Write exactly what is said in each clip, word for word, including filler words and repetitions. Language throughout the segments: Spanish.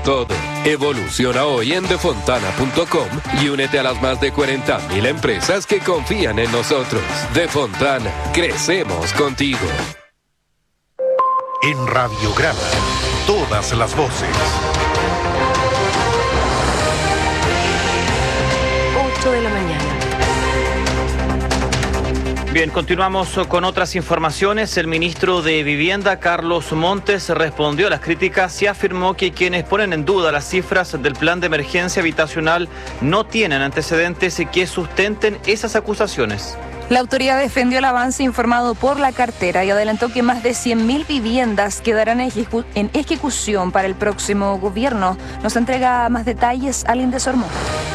todo. Evoluciona hoy en defontana punto com y únete a las más de cuarenta mil empresas que confían en nosotros. Defontana, crecemos contigo. En Radiograma, todas las voces. ocho de la mañana. Bien, continuamos con otras informaciones. El ministro de Vivienda, Carlos Montes, respondió a las críticas y afirmó que quienes ponen en duda las cifras del plan de emergencia habitacional no tienen antecedentes que sustenten esas acusaciones. La autoridad defendió el avance informado por la cartera y adelantó que más de cien mil viviendas quedarán en, ejecu- en ejecución para el próximo gobierno. Nos entrega más detalles Aline Sormo.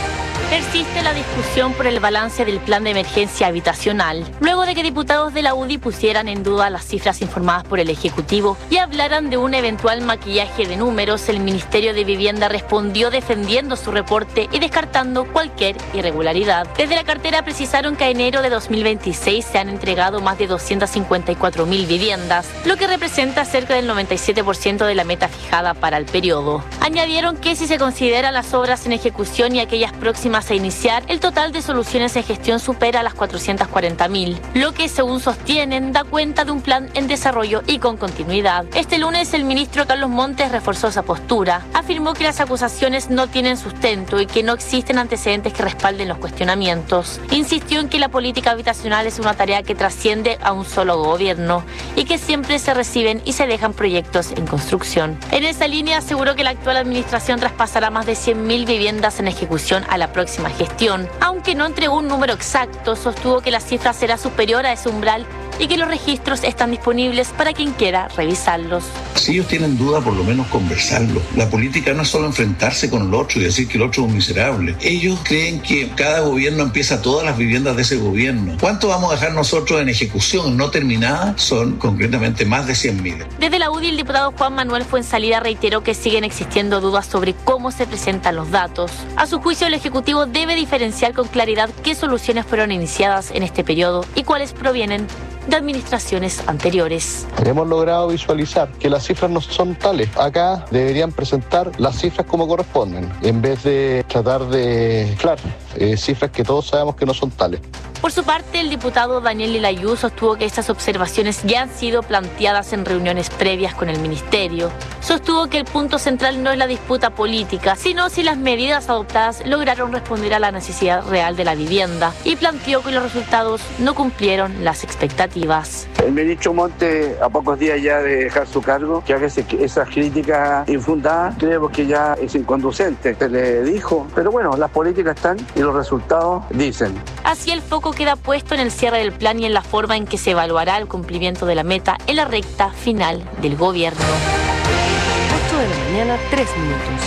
Persiste la discusión por el balance del plan de emergencia habitacional, luego de que diputados de la U D I pusieran en duda las cifras informadas por el Ejecutivo y hablaran de un eventual maquillaje de números. El Ministerio de Vivienda respondió defendiendo su reporte y descartando cualquier irregularidad. Desde la cartera precisaron que a enero de dos mil veintiséis se han entregado más de doscientas cincuenta y cuatro mil viviendas, lo que representa cerca del noventa y siete por ciento de la meta fijada para el periodo. Añadieron que si se consideran las obras en ejecución y aquellas próximas a iniciar, el total de soluciones en gestión supera las cuatrocientas cuarenta mil, lo que, según sostienen, da cuenta de un plan en desarrollo y con continuidad. Este lunes, el ministro Carlos Montes reforzó esa postura. Afirmó que las acusaciones no tienen sustento y que no existen antecedentes que respalden los cuestionamientos. Insistió en que la política habitacional es una tarea que trasciende a un solo gobierno y que siempre se reciben y se dejan proyectos en construcción. En esa línea, aseguró que la actual administración traspasará más de cien mil viviendas en ejecución a la próxima gestión. Aunque no entregó un número exacto, sostuvo que la cifra será superior a ese umbral y que los registros están disponibles para quien quiera revisarlos. Si ellos tienen duda, por lo menos conversarlo. La política no es solo enfrentarse con el otro y decir que el otro es un miserable. Ellos creen que cada gobierno empieza todas las viviendas de ese gobierno. ¿Cuánto vamos a dejar nosotros en ejecución no terminada? Son concretamente más de cien mil. Desde la U D I, el diputado Juan Manuel Fuenzalida reiteró que siguen existiendo dudas sobre cómo se presentan los datos. A su juicio, el Ejecutivo debe diferenciar con claridad qué soluciones fueron iniciadas en este periodo y cuáles provienen de administraciones anteriores. Hemos logrado visualizar que las cifras no son tales. Acá deberían presentar las cifras como corresponden, en vez de tratar de inflar eh, cifras que todos sabemos que no son tales. Por su parte, el diputado Daniel Lilayú sostuvo que estas observaciones ya han sido planteadas en reuniones previas con el ministerio. Sostuvo que el punto central no es la disputa política, sino si las medidas adoptadas lograron responder a la necesidad real de la vivienda, y planteó que los resultados no cumplieron las expectativas. El ministro Montes, a pocos días ya de dejar su cargo, que haga esas críticas infundadas, creemos que ya es inconducente. Se le dijo, pero bueno, las políticas están y los resultados dicen. Así el foco queda puesto en el cierre del plan y en la forma en que se evaluará el cumplimiento de la meta en la recta final del gobierno. ocho de la mañana, tres minutos.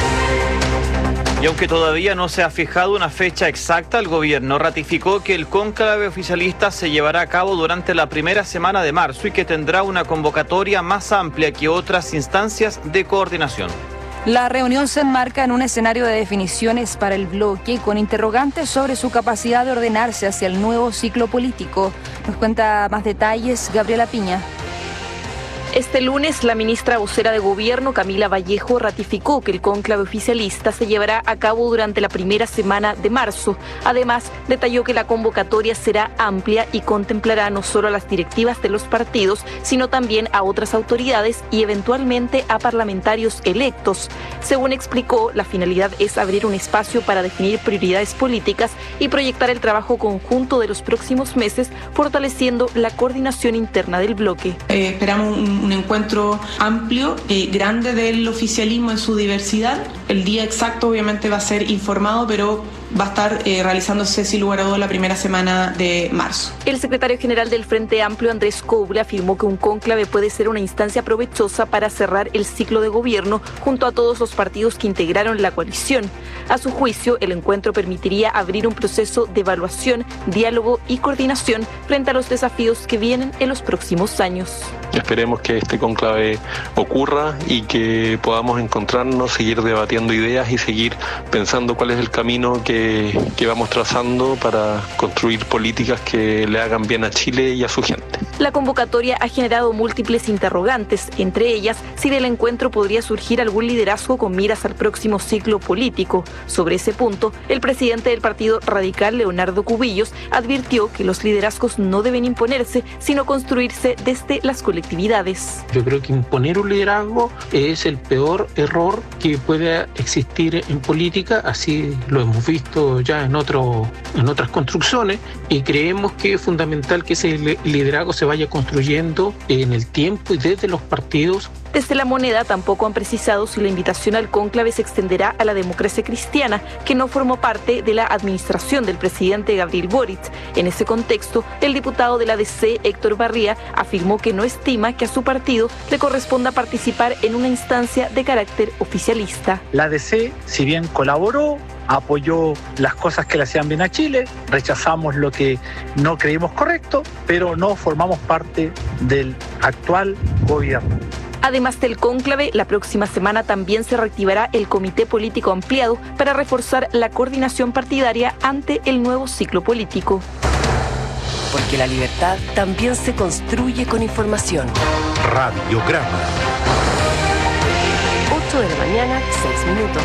Y aunque todavía no se ha fijado una fecha exacta, el gobierno ratificó que el cónclave oficialista se llevará a cabo durante la primera semana de marzo y que tendrá una convocatoria más amplia que otras instancias de coordinación. La reunión se enmarca en un escenario de definiciones para el bloque con interrogantes sobre su capacidad de ordenarse hacia el nuevo ciclo político. Nos cuenta más detalles Gabriela Piña. Este lunes, la ministra vocera de Gobierno, Camila Vallejo, ratificó que el cónclave oficialista se llevará a cabo durante la primera semana de marzo. Además, detalló que la convocatoria será amplia y contemplará no solo a las directivas de los partidos, sino también a otras autoridades y eventualmente a parlamentarios electos. Según explicó, la finalidad es abrir un espacio para definir prioridades políticas y proyectar el trabajo conjunto de los próximos meses, fortaleciendo la coordinación interna del bloque. Eh, esperamos un un encuentro amplio, eh, grande del oficialismo en su diversidad. El día exacto obviamente va a ser informado, pero va a estar eh, realizándose sin lugar a dudas la primera semana de marzo. El secretario general del Frente Amplio, Andrés Coble, afirmó que un cónclave puede ser una instancia provechosa para cerrar el ciclo de gobierno junto a todos los partidos que integraron la coalición. A su juicio, el encuentro permitiría abrir un proceso de evaluación, diálogo y coordinación frente a los desafíos que vienen en los próximos años. Esperemos que este cónclave ocurra y que podamos encontrarnos, seguir debatiendo compartiendo ideas y seguir pensando cuál es el camino que, que vamos trazando para construir políticas que le hagan bien a Chile y a su gente. La convocatoria ha generado múltiples interrogantes, entre ellas si del encuentro podría surgir algún liderazgo con miras al próximo ciclo político. Sobre ese punto, el presidente del Partido Radical, Leonardo Cubillos, advirtió que los liderazgos no deben imponerse, sino construirse desde las colectividades. Yo creo que imponer un liderazgo es el peor error que puede existir en política, así lo hemos visto ya en, otro, en otras construcciones, y creemos que es fundamental que ese liderazgo se vaya construyendo en el tiempo y desde los partidos. Desde La Moneda tampoco han precisado si la invitación al cónclave se extenderá a la democracia cristiana, que no formó parte de la administración del presidente Gabriel Boric. En ese contexto, el diputado de la D C, Héctor Barría, afirmó que no estima que a su partido le corresponda participar en una instancia de carácter oficialista. La D C, si bien colaboró, apoyó las cosas que le hacían bien a Chile, rechazamos lo que no creímos correcto, pero no formamos parte del actual gobierno. Además del cónclave, la próxima semana también se reactivará el Comité Político Ampliado para reforzar la coordinación partidaria ante el nuevo ciclo político. Porque la libertad también se construye con información. Radiograma. ocho de la mañana, seis minutos.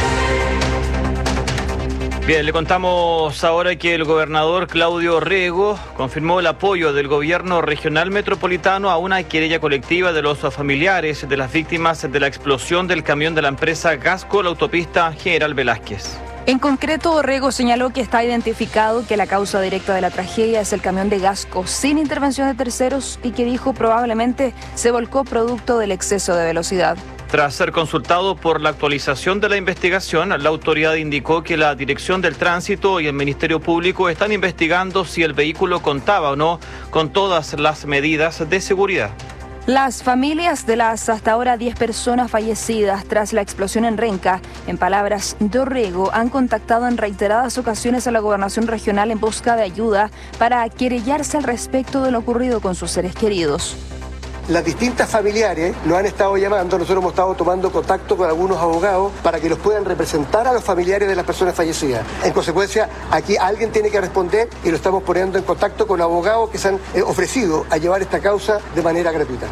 Bien, le contamos ahora que el gobernador Claudio Rego confirmó el apoyo del gobierno regional metropolitano a una querella colectiva de los familiares de las víctimas de la explosión del camión de la empresa Gasco, la autopista General Velázquez. En concreto, Rego señaló que está identificado que la causa directa de la tragedia es el camión de Gasco sin intervención de terceros y que dijo probablemente se volcó producto del exceso de velocidad. Tras ser consultado por la actualización de la investigación, la autoridad indicó que la Dirección del Tránsito y el Ministerio Público están investigando si el vehículo contaba o no con todas las medidas de seguridad. Las familias de las hasta ahora diez personas fallecidas tras la explosión en Renca, en palabras de Rego, han contactado en reiteradas ocasiones a la Gobernación Regional en busca de ayuda para querellarse al respecto de lo ocurrido con sus seres queridos. Las distintas familiares nos han estado llamando, nosotros hemos estado tomando contacto con algunos abogados para que los puedan representar a los familiares de las personas fallecidas. En consecuencia, aquí alguien tiene que responder y lo estamos poniendo en contacto con abogados que se han eh, ofrecido a llevar esta causa de manera gratuita.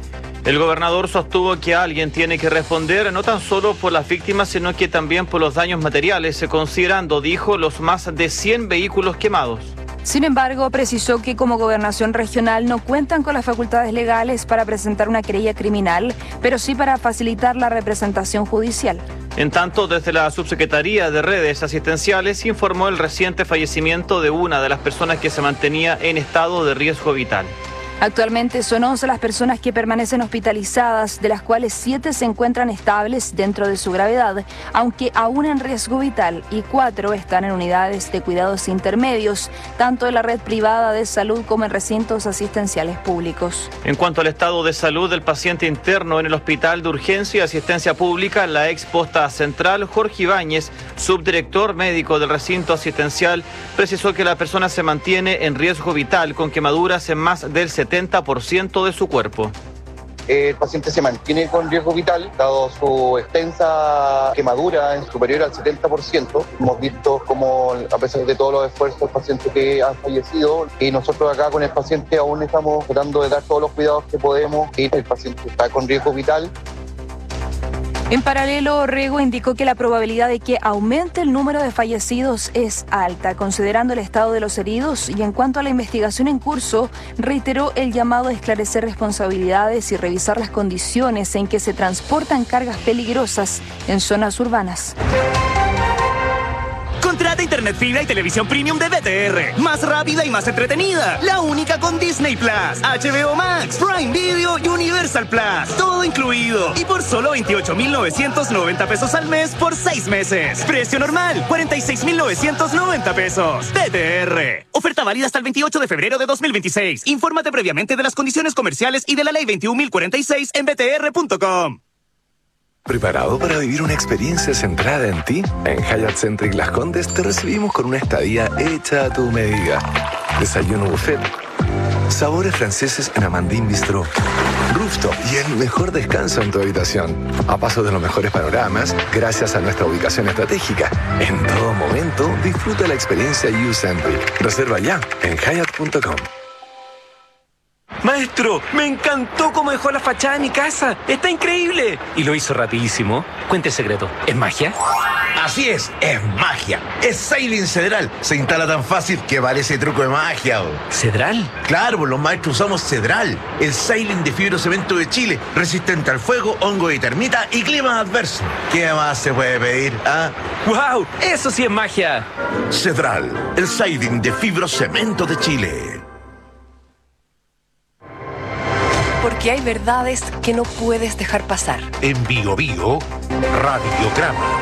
El gobernador sostuvo que alguien tiene que responder no tan solo por las víctimas, sino que también por los daños materiales, considerando, dijo, los más de cien vehículos quemados. Sin embargo, precisó que como gobernación regional no cuentan con las facultades legales para presentar una querella criminal, pero sí para facilitar la representación judicial. En tanto, desde la Subsecretaría de Redes Asistenciales informó el reciente fallecimiento de una de las personas que se mantenía en estado de riesgo vital. Actualmente son once las personas que permanecen hospitalizadas, de las cuales siete se encuentran estables dentro de su gravedad, aunque aún en riesgo vital, y cuatro están en unidades de cuidados intermedios, tanto en la red privada de salud como en recintos asistenciales públicos. En cuanto al estado de salud del paciente interno en el Hospital de Urgencia y Asistencia Pública, la ex posta central, Jorge Ibáñez, subdirector médico del recinto asistencial, precisó que la persona se mantiene en riesgo vital con quemaduras en más del setenta por ciento de su cuerpo. El paciente se mantiene con riesgo vital, dado su extensa quemadura en superior al setenta por ciento. Hemos visto cómo, a pesar de todos los esfuerzos, el paciente que ha fallecido, y nosotros acá con el paciente aún estamos tratando de dar todos los cuidados que podemos, y el paciente está con riesgo vital. En paralelo, Rego indicó que la probabilidad de que aumente el número de fallecidos es alta, considerando el estado de los heridos, y en cuanto a la investigación en curso, reiteró el llamado a esclarecer responsabilidades y revisar las condiciones en que se transportan cargas peligrosas en zonas urbanas. Contrata internet fibra y televisión premium de B T R. Más rápida y más entretenida. La única con Disney Plus, H B O Max, Prime Video y Universal Plus. Todo incluido. Y por solo veintiocho mil novecientos noventa pesos al mes por seis meses. Precio normal, cuarenta y seis mil novecientos noventa pesos. B T R. Oferta válida hasta el veintiocho de febrero de dos mil veintiséis. Infórmate previamente de las condiciones comerciales y de la ley veintiún mil cuarenta y seis en b t r punto com. ¿Preparado para vivir una experiencia centrada en ti? En Hyatt Centric Las Condes te recibimos con una estadía hecha a tu medida. Desayuno buffet, sabores franceses en Amandine Bistro, rooftop y el mejor descanso en tu habitación. A paso de los mejores panoramas, gracias a nuestra ubicación estratégica. En todo momento, disfruta la experiencia You-Centric. Reserva ya en hyatt punto com. Maestro, me encantó cómo dejó la fachada de mi casa. ¡Está increíble! Y lo hizo rapidísimo. Cuente el secreto. ¿Es magia? Así es, es magia. Es Siding Cedral. Se instala tan fácil que parece truco de magia. ¿O? ¿Cedral? Claro, pues los maestros usamos Cedral, el Siding de fibrocemento de Chile, resistente al fuego, hongo y termita y clima adverso. ¿Qué más se puede pedir? ¿Ah? ¡Wow! ¡Eso sí es magia! Cedral, el Siding de fibrocemento de Chile. Porque hay verdades que no puedes dejar pasar. En Bio Bio, Radiograma.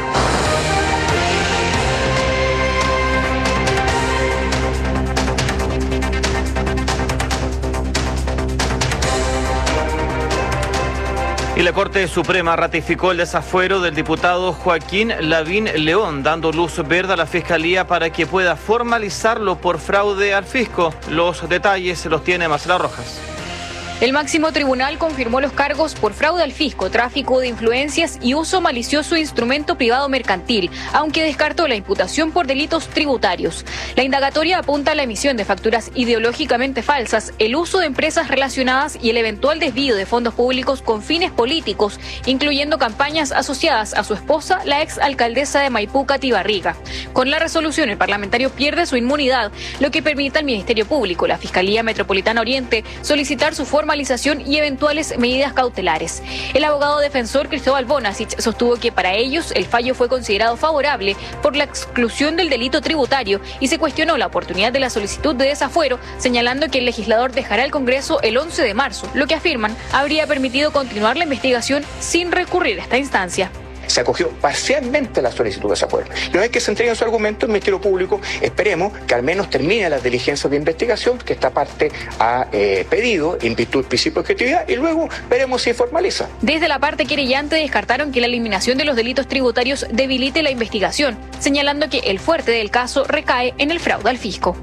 Y la Corte Suprema ratificó el desafuero del diputado Joaquín Lavín León, dando luz verde a la Fiscalía para que pueda formalizarlo por fraude al fisco. Los detalles los tiene Marcela Rojas. El máximo tribunal confirmó los cargos por fraude al fisco, tráfico de influencias y uso malicioso de instrumento privado mercantil, aunque descartó la imputación por delitos tributarios. La indagatoria apunta a la emisión de facturas ideológicamente falsas, el uso de empresas relacionadas y el eventual desvío de fondos públicos con fines políticos, incluyendo campañas asociadas a su esposa, la ex alcaldesa de Maipú, Katy Barriga. Con la resolución, el parlamentario pierde su inmunidad, lo que permite al Ministerio Público, la Fiscalía Metropolitana Oriente, solicitar su formalización y eventuales medidas cautelares. El abogado defensor Cristóbal Bonasich sostuvo que para ellos el fallo fue considerado favorable por la exclusión del delito tributario y se cuestionó la oportunidad de la solicitud de desafuero, señalando que el legislador dejará el Congreso el once de marzo, lo que afirman habría permitido continuar la investigación sin recurrir a esta instancia. Se acogió parcialmente la solicitud de desafuero. Y una vez que se entreguen su argumento, el Ministerio Público, esperemos que al menos termine las diligencias de investigación que esta parte ha eh, pedido en virtud del principio de objetividad y luego veremos si formaliza. Desde la parte querellante descartaron que la eliminación de los delitos tributarios debilite la investigación, señalando que el fuerte del caso recae en el fraude al fisco.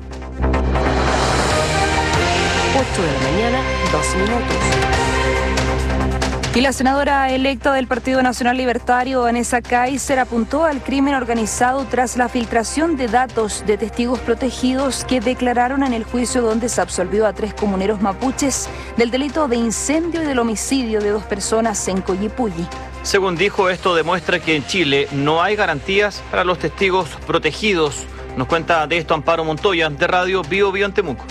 ocho de la mañana, dos minutos. Y la senadora electa del Partido Nacional Libertario, Vanessa Kaiser, apuntó al crimen organizado tras la filtración de datos de testigos protegidos que declararon en el juicio donde se absolvió a tres comuneros mapuches del delito de incendio y del homicidio de dos personas en Collipulli. Según dijo, esto demuestra que en Chile no hay garantías para los testigos protegidos. Nos cuenta de esto Amparo Montoya, de Radio Bio Bio en Temuco.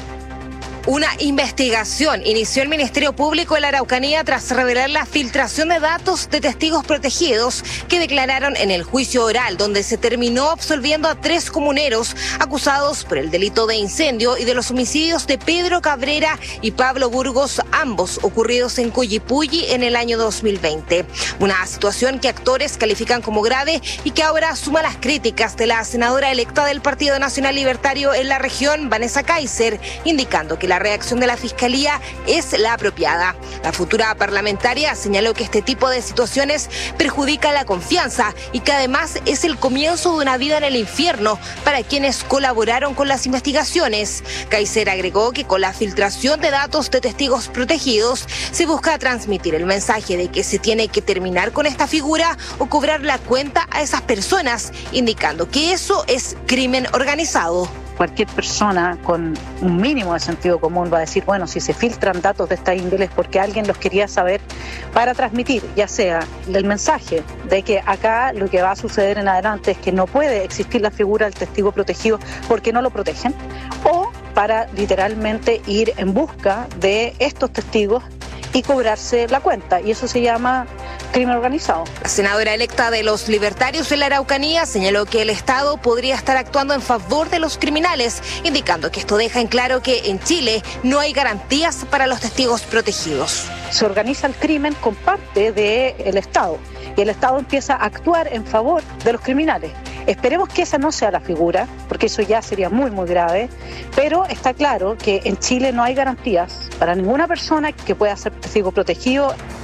Una investigación inició el Ministerio Público de la Araucanía tras revelar la filtración de datos de testigos protegidos que declararon en el juicio oral, donde se terminó absolviendo a tres comuneros acusados por el delito de incendio y de los homicidios de Pedro Cabrera y Pablo Burgos, ambos ocurridos en Collipulli en el año dos mil veinte. Una situación que actores califican como grave y que ahora suma las críticas de la senadora electa del Partido Nacional Libertario en la región, Vanessa Kaiser, indicando que la reacción de la Fiscalía es la apropiada. La futura parlamentaria señaló que este tipo de situaciones perjudica la confianza y que además es el comienzo de una vida en el infierno para quienes colaboraron con las investigaciones. Kaiser agregó que con la filtración de datos de testigos protegidos se busca transmitir el mensaje de que se tiene que terminar con esta figura o cobrar la cuenta a esas personas, indicando que eso es crimen organizado. Cualquier persona con un mínimo de sentido común va a decir, bueno, si se filtran datos de esta índole es porque alguien los quería saber para transmitir, ya sea el mensaje de que acá lo que va a suceder en adelante es que no puede existir la figura del testigo protegido porque no lo protegen, o para literalmente ir en busca de estos testigos y cobrarse la cuenta, y eso se llama crimen organizado. La senadora electa de los libertarios de la Araucanía señaló que el Estado podría estar actuando en favor de los criminales, indicando que esto deja en claro que en Chile no hay garantías para los testigos protegidos. Se organiza el crimen con parte del Estado y el Estado empieza a actuar en favor de los criminales. Esperemos que esa no sea la figura, porque eso ya sería muy, muy grave, pero está claro que en Chile no hay garantías para ninguna persona que pueda ser testigo protegido.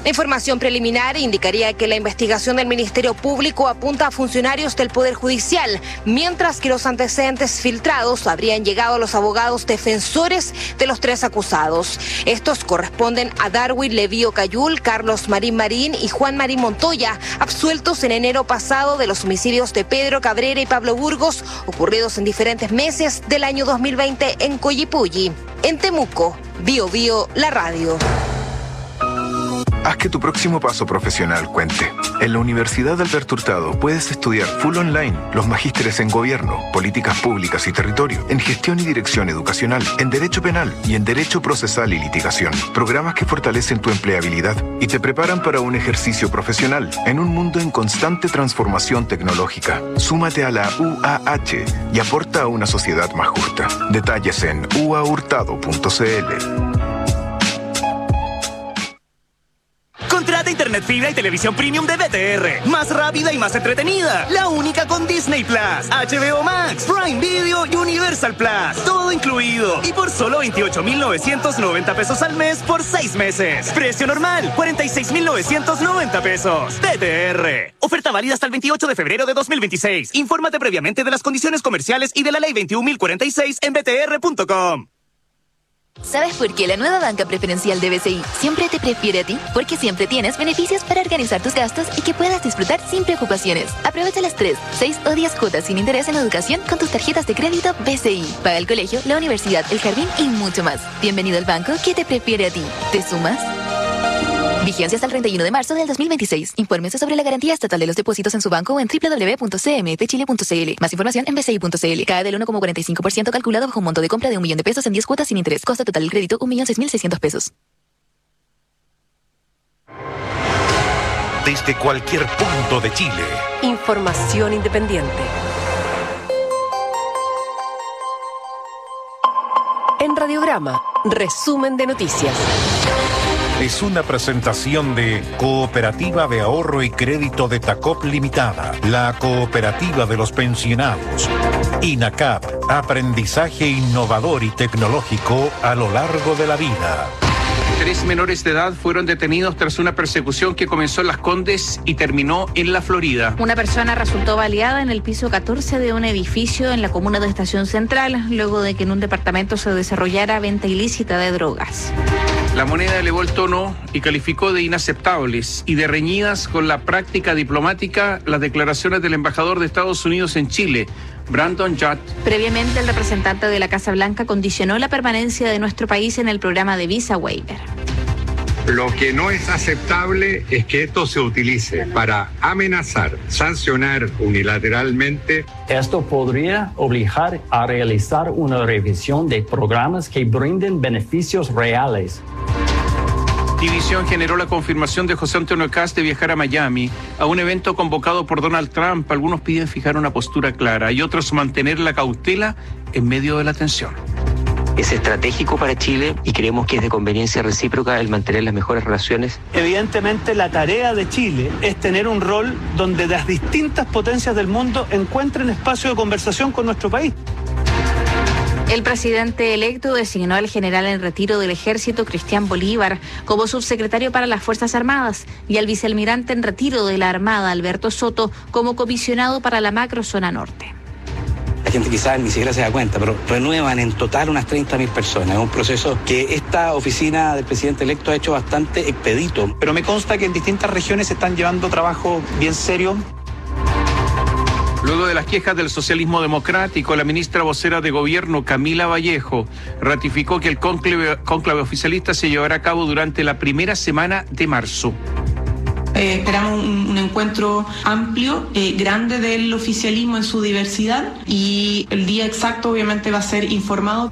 La información preliminar indicaría que la investigación del Ministerio Público apunta a funcionarios del Poder Judicial, mientras que los antecedentes filtrados habrían llegado a los abogados defensores de los tres acusados. Estos corresponden a Darwin Levío Cayul, Carlos Marín Marín y Juan Marín Montoya, absueltos en enero pasado de los homicidios de Pedro Cabrera y Pablo Burgos, ocurridos en diferentes meses del año dos mil veinte en Collipulli. En Temuco, Bio Bio, la radio. Haz que tu próximo paso profesional cuente. En la Universidad Alberto Hurtado puedes estudiar full online los magísteres en Gobierno, Políticas Públicas y Territorio, en Gestión y Dirección Educacional, en Derecho Penal y en Derecho Procesal y Litigación. Programas que fortalecen tu empleabilidad y te preparan para un ejercicio profesional en un mundo en constante transformación tecnológica. Súmate a la U A H y aporta a una sociedad más justa. Detalles en u a hurtado punto c l. Contrata internet fibra y televisión premium de B T R. Más rápida y más entretenida. La única con Disney Plus, H B O Max, Prime Video y Universal Plus. Todo incluido. Y por solo veintiocho mil novecientos noventa pesos al mes por seis meses. Precio normal, cuarenta y seis mil novecientos noventa pesos. B T R. Oferta válida hasta el veintiocho de febrero de dos mil veintiséis. Infórmate previamente de las condiciones comerciales y de la ley veintiún mil cuarenta y seis en b t r punto com. ¿Sabes por qué la nueva banca preferencial de B C I siempre te prefiere a ti? Porque siempre tienes beneficios para organizar tus gastos y que puedas disfrutar sin preocupaciones. Aprovecha las tres, seis o diez cuotas sin interés en educación con tus tarjetas de crédito B C I. Paga el colegio, la universidad, el jardín y mucho más. Bienvenido al banco que te prefiere a ti. ¿Te sumas? Vigencia hasta el treinta y uno de marzo del dos mil veintiséis. Infórmese sobre la garantía estatal de los depósitos en su banco o en doble u doble u doble u punto c m f chile punto c l. Más información en b c i punto c l. Cae del uno coma cuarenta y cinco por ciento calculado bajo un monto de compra de un millón de pesos en diez cuotas sin interés. Costo total del crédito un millón seis mil seiscientos pesos. Desde cualquier punto de Chile. Información independiente. En Radiograma, resumen de noticias. Es una presentación de Cooperativa de Ahorro y Crédito de Tacop Limitada, la cooperativa de los pensionados. INACAP, aprendizaje innovador y tecnológico a lo largo de la vida. Tres menores de edad fueron detenidos tras una persecución que comenzó en Las Condes y terminó en la Florida. Una persona resultó baleada en el piso catorce de un edificio en la comuna de Estación Central, luego de que en un departamento se desarrollara venta ilícita de drogas. La moneda elevó el tono y calificó de inaceptables y de reñidas con la práctica diplomática las declaraciones del embajador de Estados Unidos en Chile, Brandon Judd. Previamente, el representante de la Casa Blanca condicionó la permanencia de nuestro país en el programa de Visa Waiver. Lo que no es aceptable es que esto se utilice para amenazar, sancionar unilateralmente. Esto podría obligar a realizar una revisión de programas que brinden beneficios reales. División generó la confirmación de José Antonio Kast de viajar a Miami a un evento convocado por Donald Trump. Algunos piden fijar una postura clara y otros mantener la cautela en medio de la tensión. Es estratégico para Chile y creemos que es de conveniencia recíproca el mantener las mejores relaciones. Evidentemente, la tarea de Chile es tener un rol donde las distintas potencias del mundo encuentren espacio de conversación con nuestro país. El presidente electo designó al general en retiro del Ejército, Cristian Bolívar, como subsecretario para las Fuerzas Armadas y al vicealmirante en retiro de la Armada, Alberto Soto, como comisionado para la macrozona norte. La gente quizás ni siquiera se da cuenta, pero renuevan en total unas treinta mil personas. Es un proceso que esta oficina del presidente electo ha hecho bastante expedito. Pero me consta que en distintas regiones se están llevando trabajo bien serio. Luego de las quejas del socialismo democrático, la ministra vocera de Gobierno, Camila Vallejo, ratificó que el cónclave, cónclave oficialista se llevará a cabo durante la primera semana de marzo. Eh, esperamos un, un encuentro amplio, eh, grande del oficialismo en su diversidad y el día exacto obviamente va a ser informado.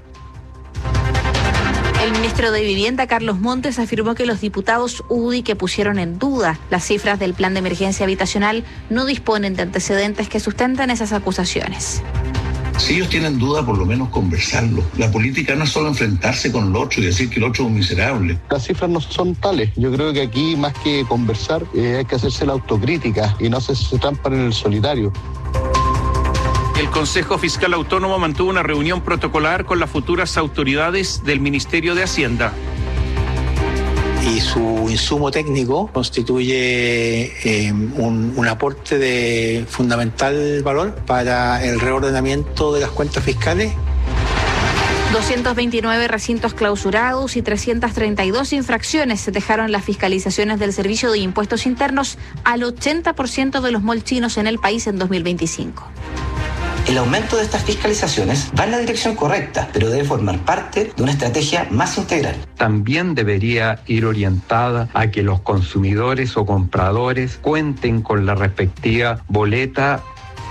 El ministro de Vivienda, Carlos Montes, afirmó que los diputados U D I que pusieron en duda las cifras del plan de emergencia habitacional no disponen de antecedentes que sustentan esas acusaciones. Si ellos tienen duda, por lo menos conversarlo. La política no es solo enfrentarse con el otro y decir que el otro es un miserable. Las cifras no son tales. Yo creo que aquí, más que conversar, eh, hay que hacerse la autocrítica y no hacerse trampa en el solitario. El Consejo Fiscal Autónomo mantuvo una reunión protocolar con las futuras autoridades del Ministerio de Hacienda. y su insumo técnico constituye eh, un, un aporte de fundamental valor para el reordenamiento de las cuentas fiscales. doscientos veintinueve recintos clausurados y trescientas treinta y dos infracciones se dejaron las fiscalizaciones del Servicio de Impuestos Internos al ochenta por ciento de los malls chinos en el país en dos mil veinticinco. El aumento de estas fiscalizaciones va en la dirección correcta, pero debe formar parte de una estrategia más integral. También debería ir orientada a que los consumidores o compradores cuenten con la respectiva boleta.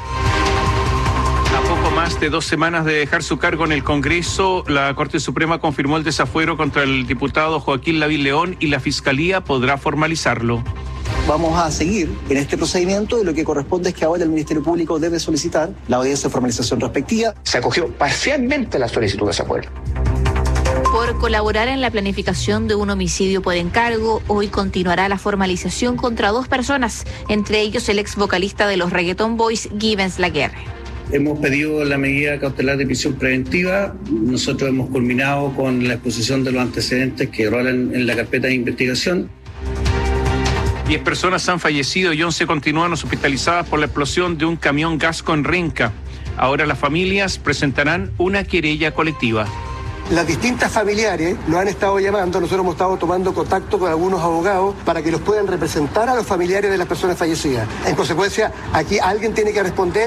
A poco más de dos semanas de dejar su cargo en el Congreso, la Corte Suprema confirmó el desafuero contra el diputado Joaquín Lavín León y la Fiscalía podrá formalizarlo. Vamos a seguir en este procedimiento y lo que corresponde es que ahora el Ministerio Público debe solicitar la audiencia de formalización respectiva. Se acogió parcialmente la solicitud de desafuero. Por colaborar en la planificación de un homicidio por encargo, hoy continuará la formalización contra dos personas, entre ellos el ex vocalista de los Reggaeton Boys, Givens Laguerre. Hemos pedido la medida cautelar de prisión preventiva. Nosotros hemos culminado con la exposición de los antecedentes que rolan en la carpeta de investigación. Diez personas han fallecido y once continúan hospitalizadas por la explosión de un camión Gasco en Renca. Ahora las familias presentarán una querella colectiva. Las distintas familiares lo han estado llamando, nosotros hemos estado tomando contacto con algunos abogados para que los puedan representar a los familiares de las personas fallecidas. En consecuencia, aquí alguien tiene que responder.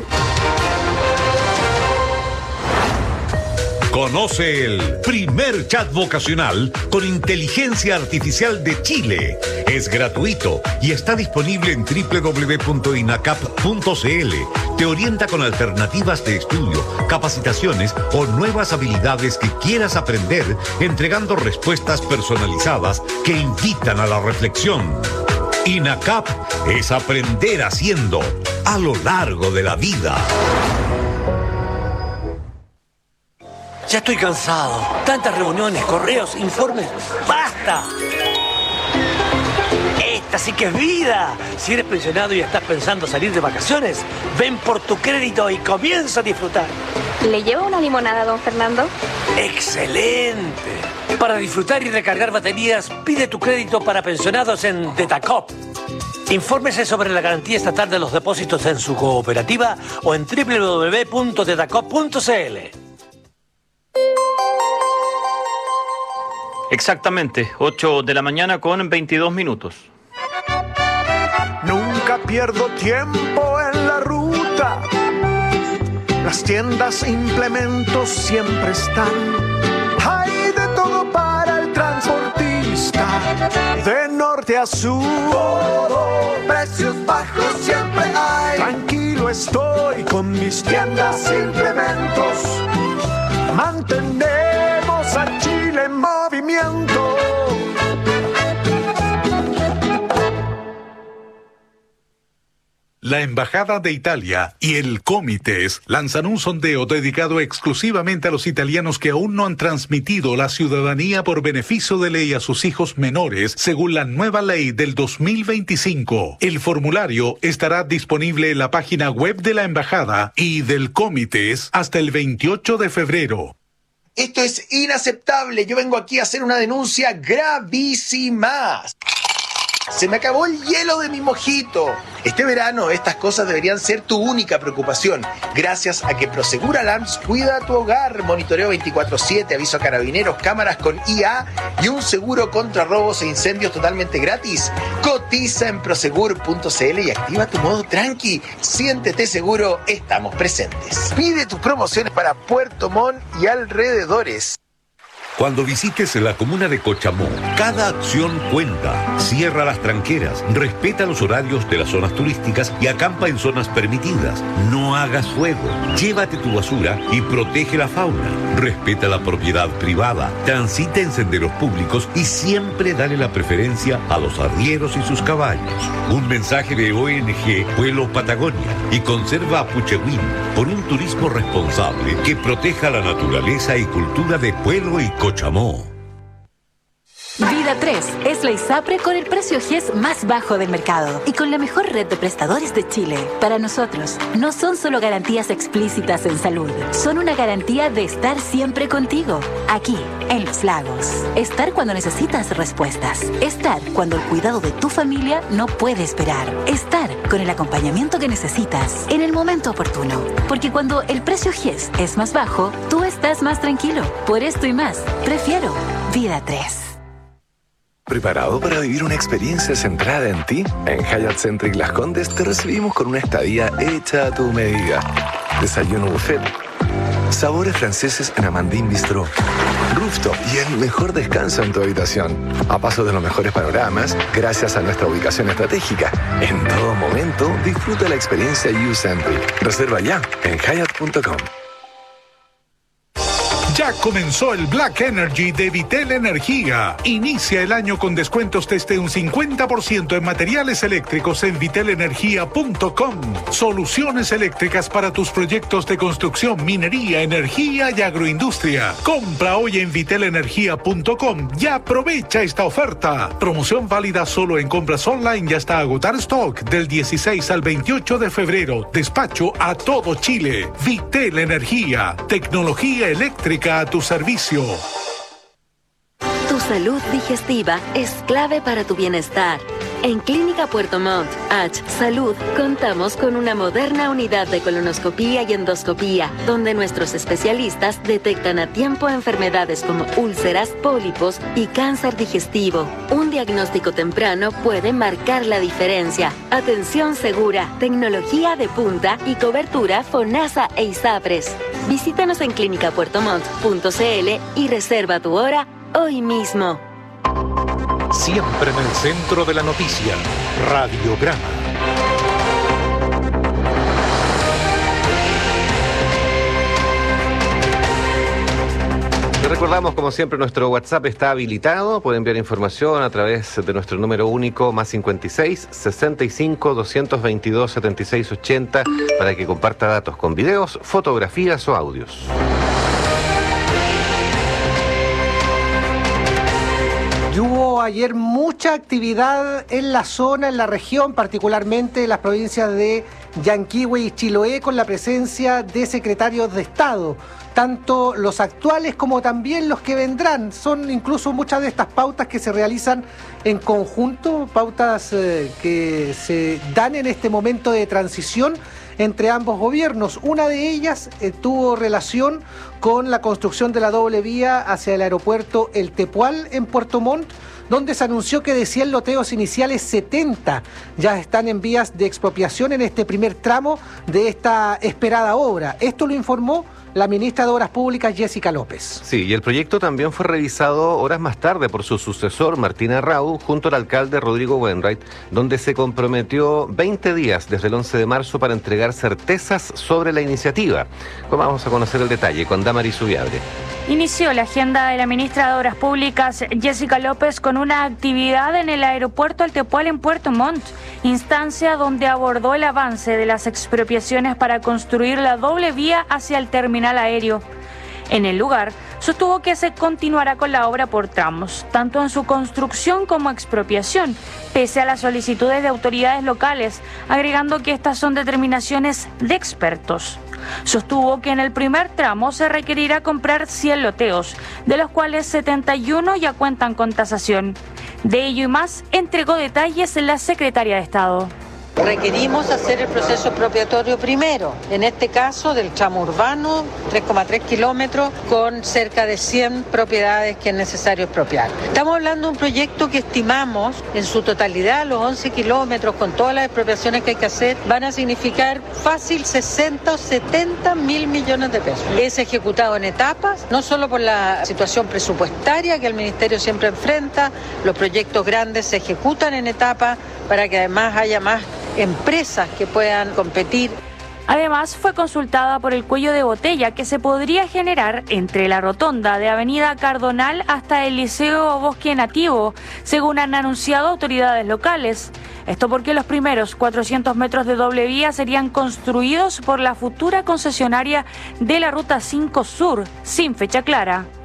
Conoce el primer chat vocacional con inteligencia artificial de Chile. Es gratuito y está disponible en doble u doble u doble u punto inacap punto c l. Te orienta con alternativas de estudio, capacitaciones o nuevas habilidades que quieras aprender, entregando respuestas personalizadas que invitan a la reflexión. INACAP es aprender haciendo a lo largo de la vida. Ya estoy cansado. Tantas reuniones, correos, informes. ¡Basta! Esta sí que es vida. Si eres pensionado y estás pensando salir de vacaciones, ven por tu crédito y comienza a disfrutar. ¿Le llevo una limonada, don Fernando? ¡Excelente! Para disfrutar y recargar baterías, pide tu crédito para pensionados en Tetacop. Infórmese sobre la garantía estatal de los depósitos en su cooperativa o en doble u doble u doble u punto tetacop punto c l. Exactamente, ocho de la mañana con veintidós minutos. Nunca pierdo tiempo en la ruta. Las tiendas e implementos siempre están. Hay de todo para el transportista. De norte a sur, todo, precios bajos siempre hay. Tranquilo estoy con mis tiendas e implementos. Mantenemos a Chile en movimiento. La Embajada de Italia y el Comites lanzan un sondeo dedicado exclusivamente a los italianos que aún no han transmitido la ciudadanía por beneficio de ley a sus hijos menores, según la nueva ley del dos mil veinticinco. El formulario estará disponible en la página web de la Embajada y del Comites hasta el veintiocho de febrero. Esto es inaceptable. Yo vengo aquí a hacer una denuncia gravísima. Se me acabó el hielo de mi mojito. Este verano estas cosas deberían ser tu única preocupación. Gracias a que Prosegur Alarms cuida tu hogar. Monitoreo veinticuatro siete, aviso a carabineros, cámaras con I A y un seguro contra robos e incendios totalmente gratis. Cotiza en prosegur punto c l y activa tu modo tranqui. Siéntete seguro, estamos presentes. Pide tus promociones para Puerto Montt y alrededores. Cuando visites la comuna de Cochamó, cada acción cuenta. Cierra las tranqueras, respeta los horarios de las zonas turísticas y acampa en zonas permitidas. No hagas fuego, llévate tu basura y protege la fauna. Respeta la propiedad privada, transita en senderos públicos y siempre dale la preferencia a los arrieros y sus caballos. Un mensaje de O N G Pueblo Patagonia y Conserva a Puchehuín por un turismo responsable que proteja la naturaleza y cultura de Pueblo y Cochamó. Vida Vida tres es la ISAPRE con el precio G E S más bajo del mercado y con la mejor red de prestadores de Chile. Para nosotros, no son solo garantías explícitas en salud, son una garantía de estar siempre contigo, aquí, en Los Lagos. Estar cuando necesitas respuestas. Estar cuando el cuidado de tu familia no puede esperar. Estar con el acompañamiento que necesitas en el momento oportuno. Porque cuando el precio G E S es más bajo, tú estás más tranquilo. Por esto y más, prefiero Vida tres. ¿Preparado para vivir una experiencia centrada en ti? En Hyatt Centric Las Condes te recibimos con una estadía hecha a tu medida. Desayuno buffet, sabores franceses en Amandine Bistro, rooftop y el mejor descanso en tu habitación. A paso de los mejores panoramas, gracias a nuestra ubicación estratégica. En todo momento, disfruta la experiencia U-Centric. Reserva ya en hyatt punto com. Ya comenzó el Black Energy de Vitel Energía. Inicia el año con descuentos desde un cincuenta por ciento en materiales eléctricos en vitel energía punto com. Soluciones eléctricas para tus proyectos de construcción, minería, energía y agroindustria. Compra hoy en vitel energía punto com y aprovecha esta oferta. Promoción válida solo en compras online y hasta agotar stock del dieciséis al veintiocho de febrero. Despacho a todo Chile. Vitel Energía. Tecnología eléctrica a tu servicio. Tu salud digestiva es clave para tu bienestar. En Clínica Puerto Montt, H Salud, contamos con una moderna unidad de colonoscopía y endoscopía, donde nuestros especialistas detectan a tiempo enfermedades como úlceras, pólipos y cáncer digestivo. Un diagnóstico temprano puede marcar la diferencia. Atención segura, tecnología de punta y cobertura FONASA e ISAPRES. Visítanos en clínica puerto montt punto c l y reserva tu hora hoy mismo. Siempre en el centro de la noticia, Radiograma. Les recordamos, como siempre, nuestro WhatsApp está habilitado. Pueden enviar información a través de nuestro número único más cincuenta y seis, sesenta y cinco, doscientos veintidós, setenta y seis ochenta para que comparta datos con videos, fotografías o audios. Y hubo ayer mucha actividad en la zona, en la región, particularmente en las provincias de Yanquihue y Chiloé, con la presencia de secretarios de Estado, tanto los actuales como también los que vendrán. Son incluso muchas de estas pautas que se realizan en conjunto, pautas eh, que se dan en este momento de transición entre ambos gobiernos. Una de ellas eh, tuvo relación con la construcción de la doble vía hacia el aeropuerto El Tepual en Puerto Montt, donde se anunció que de cien loteos iniciales, setenta ya están en vías de expropiación en este primer tramo de esta esperada obra. Esto lo informó la ministra de Obras Públicas, Jessica López. Sí, y el proyecto también fue revisado horas más tarde por su sucesor, Martín Arrau, junto al alcalde Rodrigo Wainwright, donde se comprometió veinte días desde el once de marzo para entregar certezas sobre la iniciativa. Vamos a conocer el detalle con Damaris Ubiabre. Inició la agenda de la ministra de Obras Públicas, Jessica López, con una actividad en el aeropuerto El Tepual en Puerto Montt, instancia donde abordó el avance de las expropiaciones para construir la doble vía hacia el terminal aéreo. En el lugar, sostuvo que se continuará con la obra por tramos, tanto en su construcción como expropiación, pese a las solicitudes de autoridades locales, agregando que estas son determinaciones de expertos. Sostuvo que en el primer tramo se requerirá comprar cien loteos, de los cuales setenta y uno ya cuentan con tasación. De ello y más entregó detalles la secretaria de Estado. Requerimos hacer el proceso expropiatorio primero, en este caso del tramo urbano, tres coma tres kilómetros, con cerca de cien propiedades que es necesario expropiar. Estamos hablando de un proyecto que estimamos en su totalidad, los once kilómetros, con todas las expropiaciones que hay que hacer, van a significar fácil sesenta o setenta mil millones de pesos. Es ejecutado en etapas, no solo por la situación presupuestaria que el Ministerio siempre enfrenta, los proyectos grandes se ejecutan en etapas para que además haya más empresas que puedan competir. Además, fue consultada por el cuello de botella que se podría generar entre la rotonda de Avenida Cardonal hasta el Liceo Bosque Nativo, según han anunciado autoridades locales. Esto porque los primeros cuatrocientos metros de doble vía serían construidos por la futura concesionaria de la Ruta cinco Sur, sin fecha clara.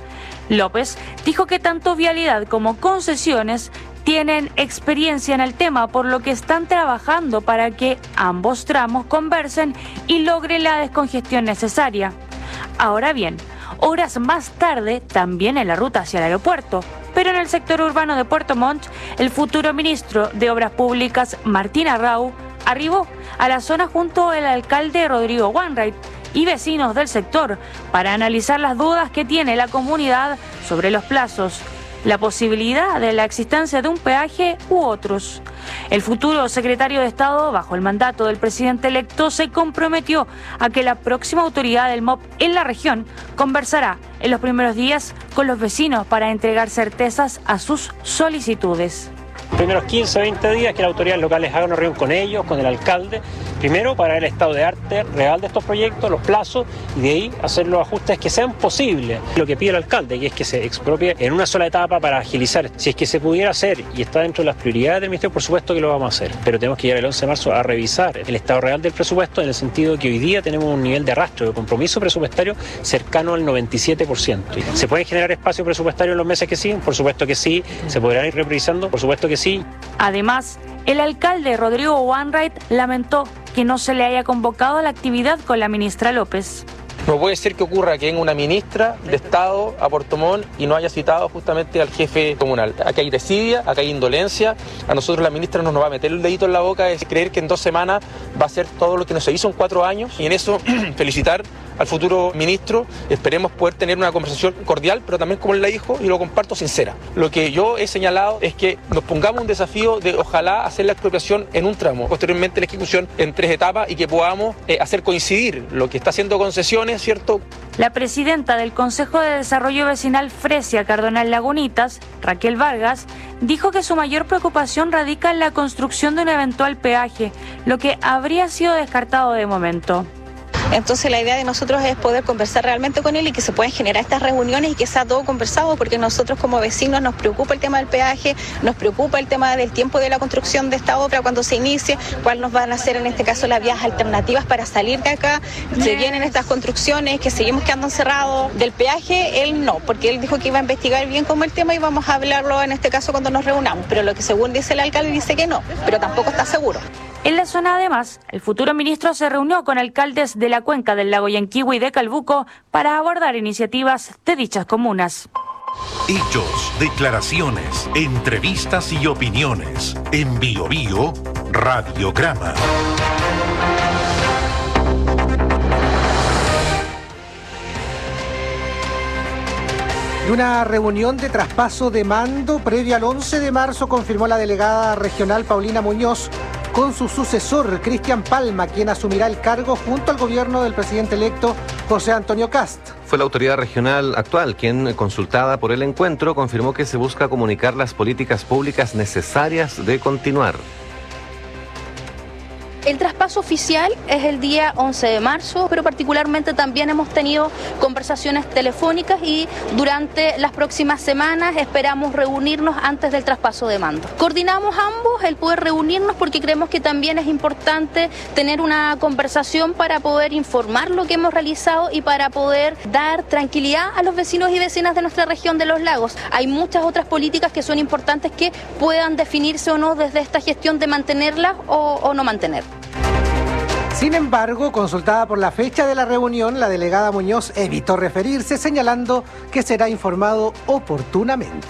López dijo que tanto Vialidad como Concesiones tienen experiencia en el tema, por lo que están trabajando para que ambos tramos conversen y logren la descongestión necesaria. Ahora bien, horas más tarde, también en la ruta hacia el aeropuerto, pero en el sector urbano de Puerto Montt, el futuro ministro de Obras Públicas, Martín Arrau, arribó a la zona junto al alcalde Rodrigo Wainwright y vecinos del sector para analizar las dudas que tiene la comunidad sobre los plazos, la posibilidad de la existencia de un peaje u otros. El futuro secretario de Estado, bajo el mandato del presidente electo, se comprometió a que la próxima autoridad del M O P en la región conversará en los primeros días con los vecinos para entregar certezas a sus solicitudes. Primeros quince, veinte días que las autoridades locales hagan una reunión con ellos, con el alcalde, primero para ver el estado de arte real de estos proyectos, los plazos, y de ahí hacer los ajustes que sean posibles. Lo que pide el alcalde, que es que se expropie en una sola etapa para agilizar. Si es que se pudiera hacer y está dentro de las prioridades del Ministerio, por supuesto que lo vamos a hacer. Pero tenemos que llegar el once de marzo a revisar el estado real del presupuesto, en el sentido que hoy día tenemos un nivel de arrastre, de compromiso presupuestario cercano al noventa y siete por ciento. ¿Se pueden generar espacio presupuestario en los meses que siguen? Por supuesto que sí. ¿Se podrán ir repriorizando? Por supuesto que sí. Además, el alcalde Rodrigo Wainwright lamentó que no se le haya convocado a la actividad con la ministra López. No puede ser que ocurra que venga una ministra de Estado a Puerto Montt y no haya citado justamente al jefe comunal. Acá hay desidia, acá hay indolencia. A nosotros la ministra no nos va a meter el dedito en la boca, es creer que en dos semanas va a ser todo lo que no se hizo en cuatro años. Y en eso felicitar al futuro ministro. Esperemos poder tener una conversación cordial, pero también, como él la dijo, y lo comparto, sincera. Lo que yo he señalado es que nos pongamos un desafío de ojalá hacer la expropiación en un tramo, posteriormente la ejecución en tres etapas, y que podamos eh, hacer coincidir lo que está haciendo Concesiones, ¿cierto? La presidenta del Consejo de Desarrollo Vecinal Fresia Cardonal Lagunitas, Raquel Vargas, dijo que su mayor preocupación radica en la construcción de un eventual peaje, lo que habría sido descartado de momento. Entonces la idea de nosotros es poder conversar realmente con él y que se puedan generar estas reuniones y que sea todo conversado, porque nosotros como vecinos nos preocupa el tema del peaje, nos preocupa el tema del tiempo de la construcción de esta obra cuando se inicie, cuál nos van a hacer en este caso las vías alternativas para salir de acá. Se vienen estas construcciones, que seguimos quedando encerrados. Del peaje él no, porque él dijo que iba a investigar bien cómo el tema y vamos a hablarlo en este caso cuando nos reunamos, pero lo que según dice el alcalde dice que no, pero tampoco está seguro. En la zona, además, el futuro ministro se reunió con alcaldes de la cuenca del lago Yanquihue y de Calbuco para abordar iniciativas de dichas comunas. Hechos, declaraciones, entrevistas y opiniones. En Bio Bio, Radiograma. Y una reunión de traspaso de mando previa al once de marzo confirmó la delegada regional Paulina Muñoz con su sucesor, Cristian Palma, quien asumirá el cargo junto al gobierno del presidente electo José Antonio Kast. Fue la autoridad regional actual quien, consultada por el encuentro, confirmó que se busca comunicar las políticas públicas necesarias de continuar. El traspaso oficial es el día once de marzo, pero particularmente también hemos tenido conversaciones telefónicas y durante las próximas semanas esperamos reunirnos antes del traspaso de mando. Coordinamos ambos el poder reunirnos porque creemos que también es importante tener una conversación para poder informar lo que hemos realizado y para poder dar tranquilidad a los vecinos y vecinas de nuestra región de los lagos. Hay muchas otras políticas que son importantes que puedan definirse o no desde esta gestión de mantenerlas o, o no mantener. Sin embargo, consultada por la fecha de la reunión, la delegada Muñoz evitó referirse, señalando que será informado oportunamente.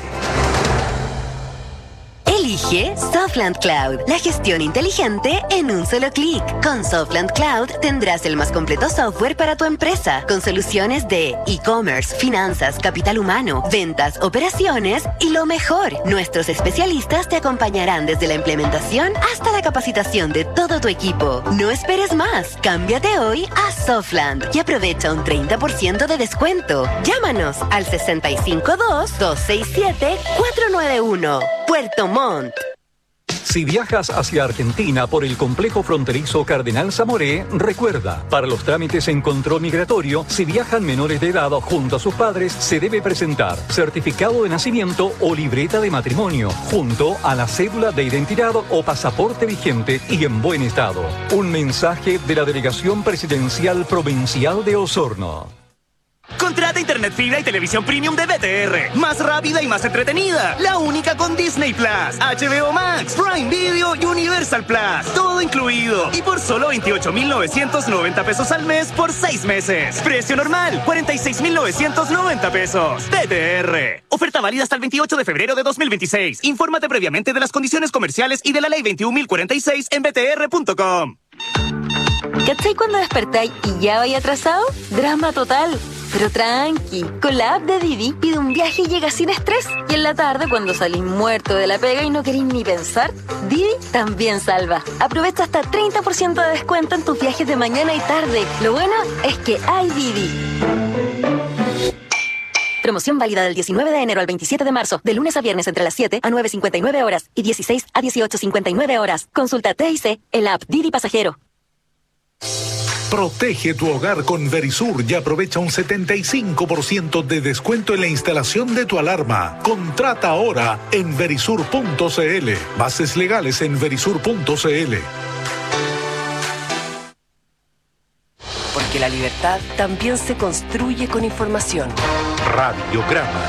Elige Softland Cloud, la gestión inteligente en un solo clic. Con Softland Cloud tendrás el más completo software para tu empresa, con soluciones de e-commerce, finanzas, capital humano, ventas, operaciones y lo mejor. Nuestros especialistas te acompañarán desde la implementación hasta la capacitación de todo tu equipo. No esperes más. Cámbiate hoy a Softland y aprovecha un treinta por ciento de descuento. Llámanos al sesenta y cinco dos, dos seis siete, cuatro nueve uno. Puerto Montt. Si viajas hacia Argentina por el complejo fronterizo Cardenal Zamoré, recuerda, para los trámites en control migratorio, si viajan menores de edad junto a sus padres, se debe presentar certificado de nacimiento o libreta de matrimonio, junto a la cédula de identidad o pasaporte vigente y en buen estado. Un mensaje de la Delegación Presidencial Provincial de Osorno. Contrata internet fibra y televisión premium de B T R. Más rápida y más entretenida. La única con Disney Plus, H B O Max, Prime Video y Universal Plus. Todo incluido. Y por solo veintiocho mil novecientos noventa pesos al mes por seis meses. Precio normal, cuarenta y seis mil novecientos noventa pesos. B T R. Oferta válida hasta el veintiocho de febrero de dos mil veintiséis. Infórmate previamente de las condiciones comerciales y de la ley veintiún mil cuarenta y seis en b t r punto com. ¿Cachai cuando despertáis y ya vais atrasado? Drama total. Pero tranqui, con la app de Didi pide un viaje y llega sin estrés. Y en la tarde, cuando salís muerto de la pega y no queréis ni pensar, Didi también salva. Aprovecha hasta treinta por ciento de descuento en tus viajes de mañana y tarde. Lo bueno es que hay Didi. Promoción válida del diecinueve de enero al veintisiete de marzo, de lunes a viernes entre las siete a nueve cincuenta y nueve horas y dieciséis a dieciocho cincuenta y nueve horas. Consulta T I C en la app Didi Pasajero. Protege tu hogar con Verisur y aprovecha un setenta y cinco por ciento de descuento en la instalación de tu alarma. Contrata ahora en verisur punto c l. Bases legales en verisur punto c l. Porque la libertad también se construye con información. Radiograma.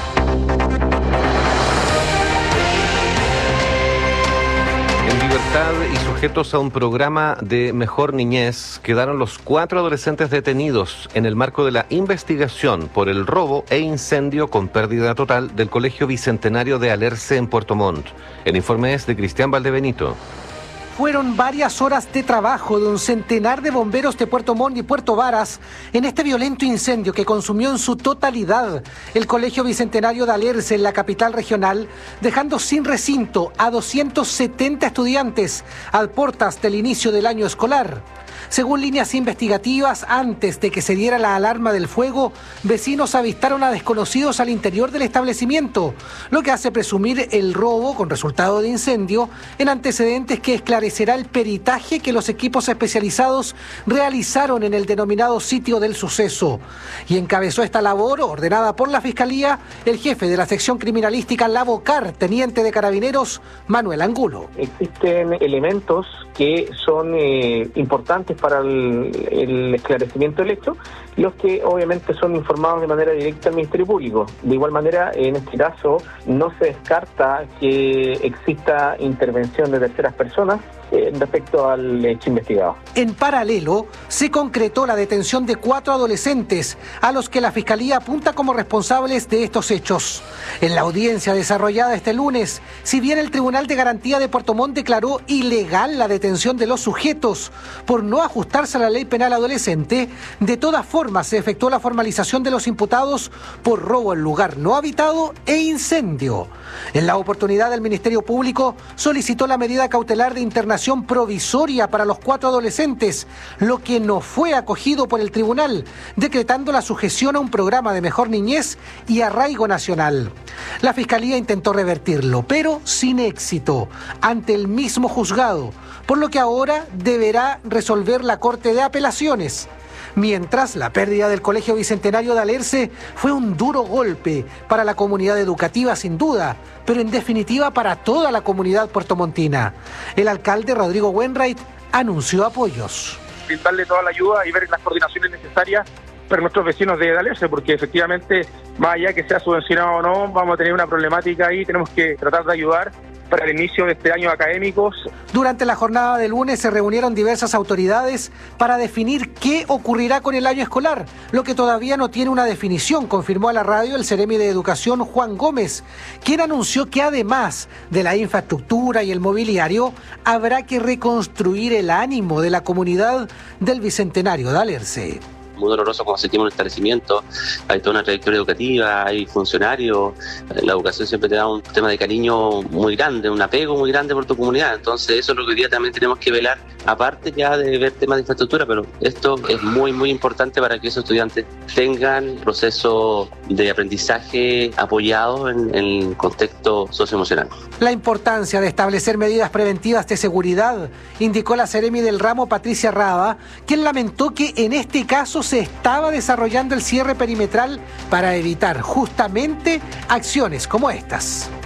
En libertad y sujetos a un programa de mejor niñez, quedaron los cuatro adolescentes detenidos en el marco de la investigación por el robo e incendio con pérdida total del Colegio Bicentenario de Alerce en Puerto Montt. El informe es de Cristian Valdebenito. Fueron varias horas de trabajo de un centenar de bomberos de Puerto Montt y Puerto Varas en este violento incendio que consumió en su totalidad el Colegio Bicentenario de Alerce en la capital regional, dejando sin recinto a doscientos setenta estudiantes a puertas del inicio del año escolar. Según líneas investigativas, antes de que se diera la alarma del fuego, vecinos avistaron a desconocidos al interior del establecimiento, lo que hace presumir el robo con resultado de incendio en antecedentes que esclarecerá el peritaje que los equipos especializados realizaron en el denominado sitio del suceso. Y encabezó esta labor, ordenada por la Fiscalía, el jefe de la sección criminalística Lavocar, teniente de Carabineros, Manuel Angulo. Existen elementos que son eh, importantes para el, el esclarecimiento del hecho, los que obviamente son informados de manera directa al Ministerio Público. De igual manera, en este caso, no se descarta que exista intervención de terceras personas eh, respecto al hecho investigado. En paralelo, se concretó la detención de cuatro adolescentes a los que la Fiscalía apunta como responsables de estos hechos. En la audiencia desarrollada este lunes, si bien el Tribunal de Garantía de Puerto Montt declaró ilegal la detención de los sujetos por no ajustarse a la ley penal adolescente, de todas formas se efectuó la formalización de los imputados por robo en lugar no habitado e incendio. En la oportunidad, el Ministerio Público solicitó la medida cautelar de internación provisoria para los cuatro adolescentes, lo que no fue acogido por el tribunal, decretando la sujeción a un programa de mejor niñez y arraigo nacional. La Fiscalía intentó revertirlo, pero sin éxito, ante el mismo juzgado, por lo que ahora deberá resolver la Corte de Apelaciones. Mientras, la pérdida del Colegio Bicentenario de Alerce fue un duro golpe para la comunidad educativa, sin duda, pero en definitiva para toda la comunidad puertomontina. El alcalde Rodrigo Wainwright anunció apoyos. Brindarle toda la ayuda y ver las coordinaciones necesarias para nuestros vecinos de Alerce, porque efectivamente, más allá que sea subvencionado o no, vamos a tener una problemática ahí, tenemos que tratar de ayudar para el inicio de este año académicos. Durante la jornada de lunes se reunieron diversas autoridades para definir qué ocurrirá con el año escolar, lo que todavía no tiene una definición, confirmó a la radio el Seremi de Educación Juan Gómez, quien anunció que además de la infraestructura y el mobiliario, habrá que reconstruir el ánimo de la comunidad del Bicentenario de Alerce. Muy doloroso cuando sentimos un establecimiento, hay toda una trayectoria educativa, hay funcionarios, la educación siempre te da un tema de cariño muy grande, un apego muy grande por tu comunidad, entonces eso es lo que hoy día también tenemos que velar, aparte ya de ver temas de infraestructura, pero esto es muy muy importante para que esos estudiantes tengan proceso de aprendizaje apoyado en, en el contexto socioemocional. La importancia de establecer medidas preventivas de seguridad, indicó la Seremi del ramo Patricia Raba, quien lamentó que en este caso se estaba desarrollando el cierre perimetral para evitar justamente acciones como estas.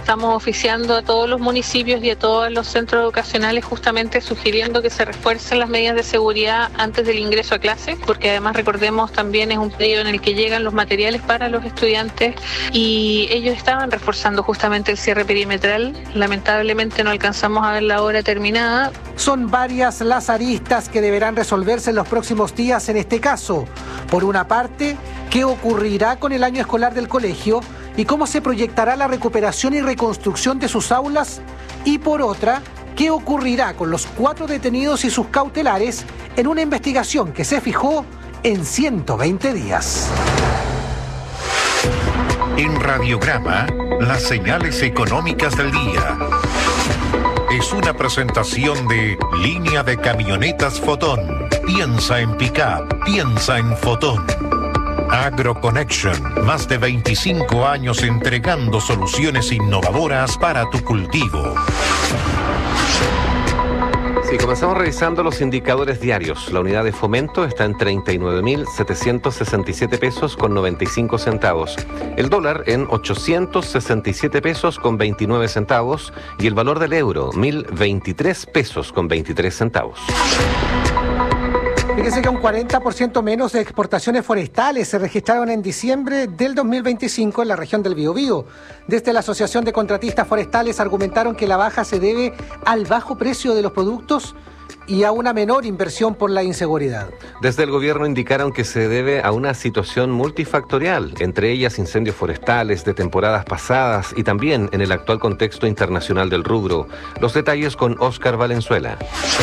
Estamos oficiando a todos los municipios y a todos los centros educacionales justamente sugiriendo que se refuercen las medidas de seguridad antes del ingreso a clase, porque además recordemos también es un periodo en el que llegan los materiales para los estudiantes y ellos estaban reforzando justamente el cierre perimetral. Lamentablemente no alcanzamos a ver la hora terminada. Son varias las aristas que deberán resolverse en los próximos días en este caso. Por una parte, ¿qué ocurrirá con el año escolar del colegio y cómo se proyectará la recuperación y reconstrucción de sus aulas? Y por otra, ¿qué ocurrirá con los cuatro detenidos y sus cautelares en una investigación que se fijó en ciento veinte días? En Radiograma, las señales económicas del día. Es una presentación de Línea de Camionetas Fotón. Piensa en pick-up, piensa en Fotón. AgroConnection, más de veinticinco años entregando soluciones innovadoras para tu cultivo. Sí, comenzamos revisando los indicadores diarios. La unidad de fomento está en treinta y nueve mil setecientos sesenta y siete pesos con noventa y cinco centavos. El dólar en ochocientos sesenta y siete pesos con veintinueve centavos y el valor del euro mil veintitrés pesos con veintitrés centavos. Fíjese que un cuarenta por ciento menos de exportaciones forestales se registraron en diciembre del dos mil veinticinco en la región del Biobío. Desde la Asociación de Contratistas Forestales argumentaron que la baja se debe al bajo precio de los productos y a una menor inversión por la inseguridad. Desde el gobierno indicaron que se debe a una situación multifactorial, entre ellas incendios forestales de temporadas pasadas y también en el actual contexto internacional del rubro. Los detalles con Óscar Valenzuela.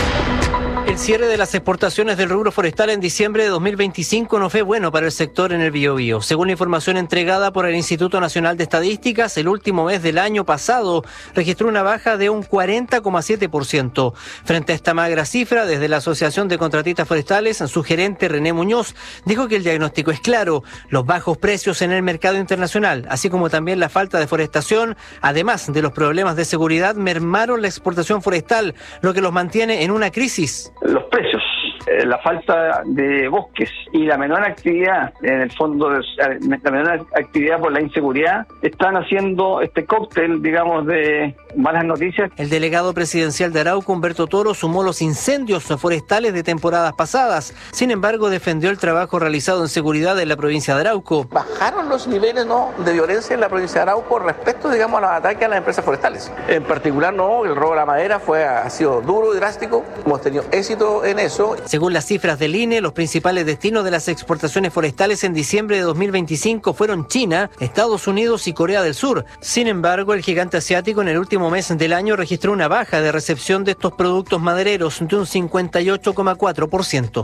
El cierre de las exportaciones del rubro forestal en diciembre de dos mil veinticinco no fue bueno para el sector en el Biobío. Según la información entregada por el Instituto Nacional de Estadísticas, el último mes del año pasado registró una baja de un cuarenta coma siete por ciento. Frente a esta magra cifra, desde la Asociación de Contratistas Forestales, su gerente René Muñoz dijo que el diagnóstico es claro: los bajos precios en el mercado internacional, así como también la falta de forestación, además de los problemas de seguridad, mermaron la exportación forestal, lo que los mantiene en una crisis. Los precios, eh, la falta de bosques y la menor actividad, en el fondo, de, la menor actividad por la inseguridad, están haciendo este cóctel, digamos, de malas noticias. El delegado presidencial de Arauco, Humberto Toro, sumó los incendios forestales de temporadas pasadas. Sin embargo, defendió el trabajo realizado en seguridad en la provincia de Arauco. Bajaron los niveles no de violencia en la provincia de Arauco respecto, digamos, a los ataques a las empresas forestales. En particular, no, el robo de la madera fue, ha sido duro y drástico. Hemos tenido éxito en eso. Según las cifras del I N E, los principales destinos de las exportaciones forestales en diciembre de dos mil veinticinco fueron China, Estados Unidos y Corea del Sur. Sin embargo, el gigante asiático en el último mes del año registró una baja de recepción de estos productos madereros de un cincuenta y ocho coma cuatro por ciento.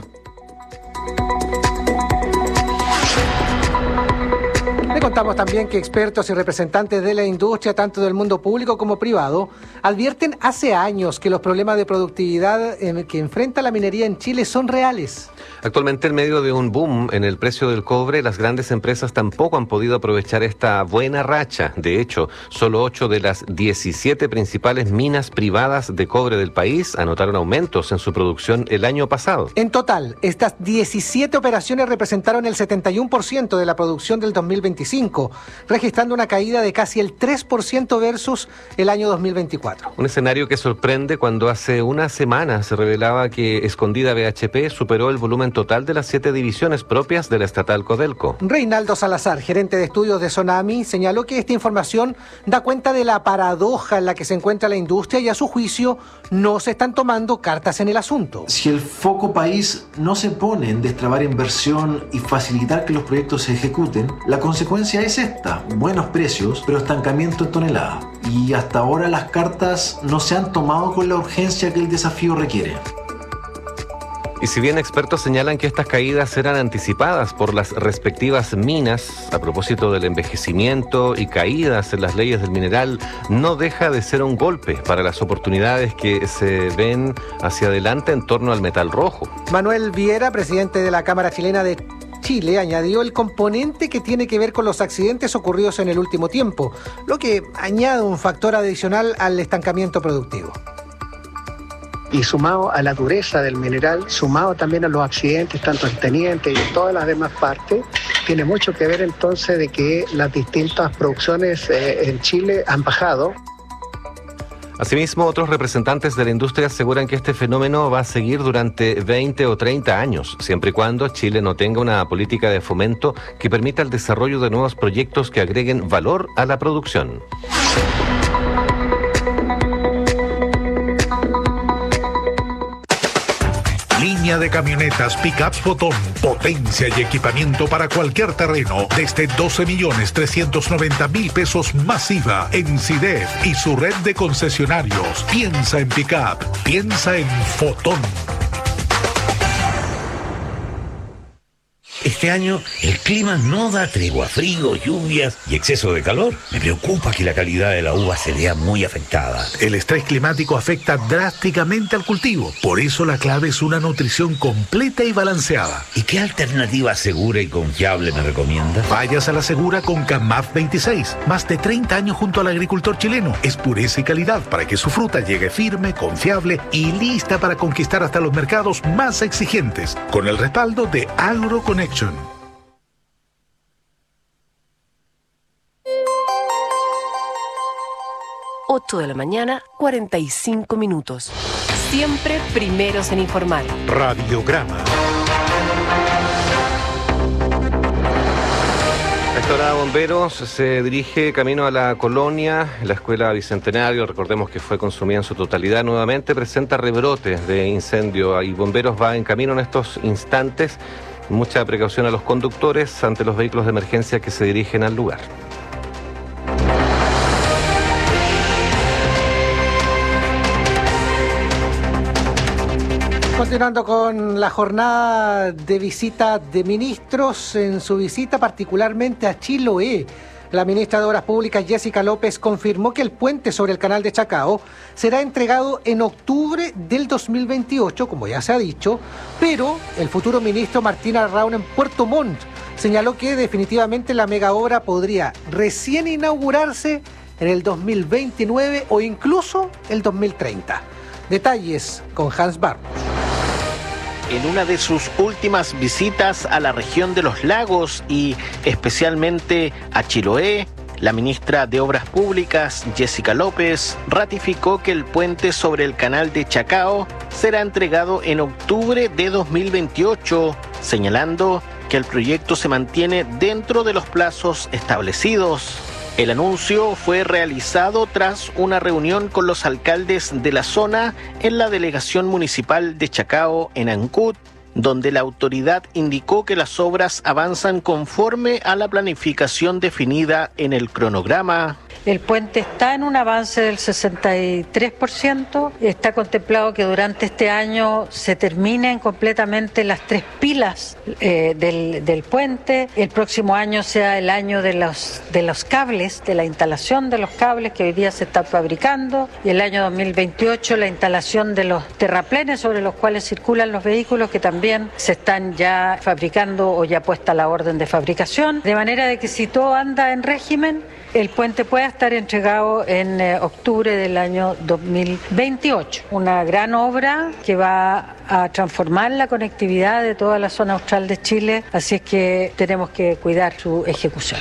Le contamos también que expertos y representantes de la industria, tanto del mundo público como privado, advierten hace años que los problemas de productividad que enfrenta la minería en Chile son reales. Actualmente, en medio de un boom en el precio del cobre, las grandes empresas tampoco han podido aprovechar esta buena racha. De hecho, solo ocho de las diecisiete principales minas privadas de cobre del país anotaron aumentos en su producción el año pasado. En total, estas diecisiete operaciones representaron el setenta y uno por ciento de la producción del dos mil veinticinco, registrando una caída de casi el tres por ciento versus el año dos mil veinticuatro. Un escenario que sorprende cuando hace una semana se revelaba que Escondida B H P superó el volumen total de las siete divisiones propias de la estatal Codelco. Reinaldo Salazar, gerente de estudios de Sonami, señaló que esta información da cuenta de la paradoja en la que se encuentra la industria y, a su juicio, no se están tomando cartas en el asunto. Si el foco país no se pone en destrabar inversión y facilitar que los proyectos se ejecuten, la consecuencia es esta: buenos precios, pero estancamiento en tonelada. Y hasta ahora las cartas no se han tomado con la urgencia que el desafío requiere. Y si bien expertos señalan que estas caídas eran anticipadas por las respectivas minas, a propósito del envejecimiento y caídas en las leyes del mineral, no deja de ser un golpe para las oportunidades que se ven hacia adelante en torno al metal rojo. Manuel Viera, presidente de la Cámara Chilena de Chile, añadió el componente que tiene que ver con los accidentes ocurridos en el último tiempo, lo que añade un factor adicional al estancamiento productivo. Y sumado a la dureza del mineral, sumado también a los accidentes, tanto en Teniente y en todas las demás partes, tiene mucho que ver entonces de que las distintas producciones eh, en Chile han bajado. Asimismo, otros representantes de la industria aseguran que este fenómeno va a seguir durante veinte o treinta años, siempre y cuando Chile no tenga una política de fomento que permita el desarrollo de nuevos proyectos que agreguen valor a la producción. Línea de camionetas Pickups Fotón, potencia y equipamiento para cualquier terreno, desde doce millones trescientos noventa mil pesos masiva en SIDEF y su red de concesionarios. Piensa en Pickup, piensa en Fotón. Este año el clima no da tregua, frío, lluvias y exceso de calor. Me preocupa que la calidad de la uva se vea muy afectada. El estrés climático afecta drásticamente al cultivo. Por eso la clave es una nutrición completa y balanceada. ¿Y qué alternativa segura y confiable me recomienda? Vayas a la segura con Camaf veintiséis. Más de treinta años junto al agricultor chileno. Es pureza y calidad para que su fruta llegue firme, confiable y lista para conquistar hasta los mercados más exigentes. Con el respaldo de AgroConnection. ocho de la mañana, cuarenta y cinco minutos. Siempre primeros en informar. Radiograma. A esta hora, Bomberos se dirige camino a la Colonia, la Escuela Bicentenario, recordemos que fue consumida en su totalidad nuevamente, presenta rebrotes de incendio y Bomberos va en camino en estos instantes. Mucha precaución a los conductores ante los vehículos de emergencia que se dirigen al lugar. Continuando con la jornada de visita de ministros, en su visita particularmente a Chiloé, la ministra de Obras Públicas, Jessica López, confirmó que el puente sobre el canal de Chacao será entregado en octubre del dos mil veintiocho, como ya se ha dicho, pero el futuro ministro Martín Arraun en Puerto Montt señaló que definitivamente la mega obra podría recién inaugurarse en el dos mil veintinueve o incluso el dos mil treinta. Detalles con Hans Barros. En una de sus últimas visitas a la región de los lagos y especialmente a Chiloé, la ministra de Obras Públicas, Jessica López, ratificó que el puente sobre el canal de Chacao será entregado en octubre de dos mil veintiocho, señalando que el proyecto se mantiene dentro de los plazos establecidos. El anuncio fue realizado tras una reunión con los alcaldes de la zona en la delegación municipal de Chacao, en Ancud, donde la autoridad indicó que las obras avanzan conforme a la planificación definida en el cronograma. El puente está en un avance del sesenta y tres por ciento. Está contemplado que durante este año se terminen completamente las tres pilas eh, del, del puente. El próximo año sea el año de los, de los cables, de la instalación de los cables que hoy día se están fabricando. Y el año dos mil veintiocho la instalación de los terraplenes sobre los cuales circulan los vehículos, que también se están ya fabricando o ya puesta la orden de fabricación. De manera de que si todo anda en régimen, el puente puede estar entregado en eh, octubre del año dos mil veintiocho. Una gran obra que va a transformar la conectividad de toda la zona austral de Chile, así es que tenemos que cuidar su ejecución.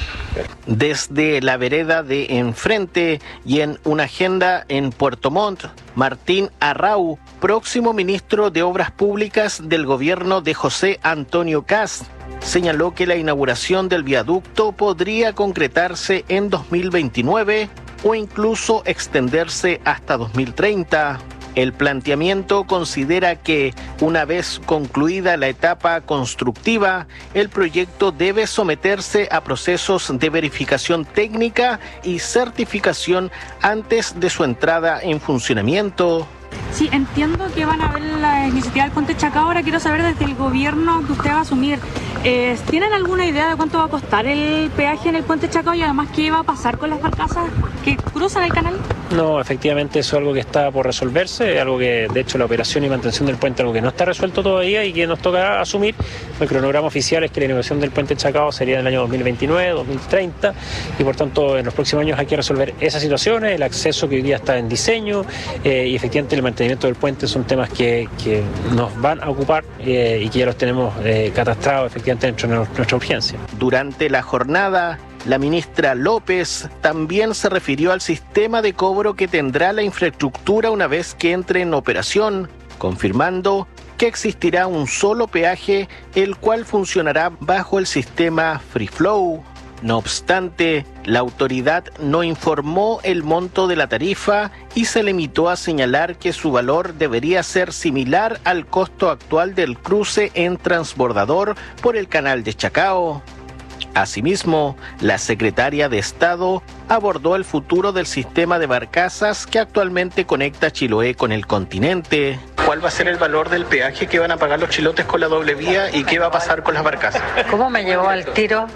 Desde la vereda de enfrente y en una agenda en Puerto Montt, Martín Arrau, próximo ministro de Obras Públicas del gobierno de José Antonio Kast, señaló que la inauguración del viaducto podría concretarse en dos mil veintinueve o incluso extenderse hasta dos mil treinta. El planteamiento considera que, una vez concluida la etapa constructiva, el proyecto debe someterse a procesos de verificación técnica y certificación antes de su entrada en funcionamiento. Sí, entiendo que van a ver la iniciativa del puente Chacao. Ahora quiero saber desde el gobierno que usted va a asumir, eh, ¿tienen alguna idea de cuánto va a costar el peaje en el puente Chacao y además qué va a pasar con las barcazas que cruzan el canal? No, efectivamente eso es algo que está por resolverse, algo que de hecho la operación y mantención del puente es algo que no está resuelto todavía y que nos toca asumir. El cronograma oficial es que la inauguración del puente Chacao sería en el año dos mil veintinueve, dos mil treinta y por tanto en los próximos años hay que resolver esas situaciones, el acceso que hoy día está en diseño eh, y efectivamente el mantenimiento del puente son temas que, que nos van a ocupar eh, y que ya los tenemos eh, catastrados efectivamente suficiente dentro de nuestra urgencia. Durante la jornada, la ministra López también se refirió al sistema de cobro que tendrá la infraestructura una vez que entre en operación, confirmando que existirá un solo peaje, el cual funcionará bajo el sistema Free Flow. No obstante, la autoridad no informó el monto de la tarifa y se limitó a señalar que su valor debería ser similar al costo actual del cruce en transbordador por el canal de Chacao. Asimismo, la secretaria de Estado abordó el futuro del sistema de barcazas que actualmente conecta Chiloé con el continente. ¿Cuál va a ser el valor del peaje que van a pagar los chilotes con la doble vía y qué va a pasar con las barcazas? ¿Cómo me llevó al tiro?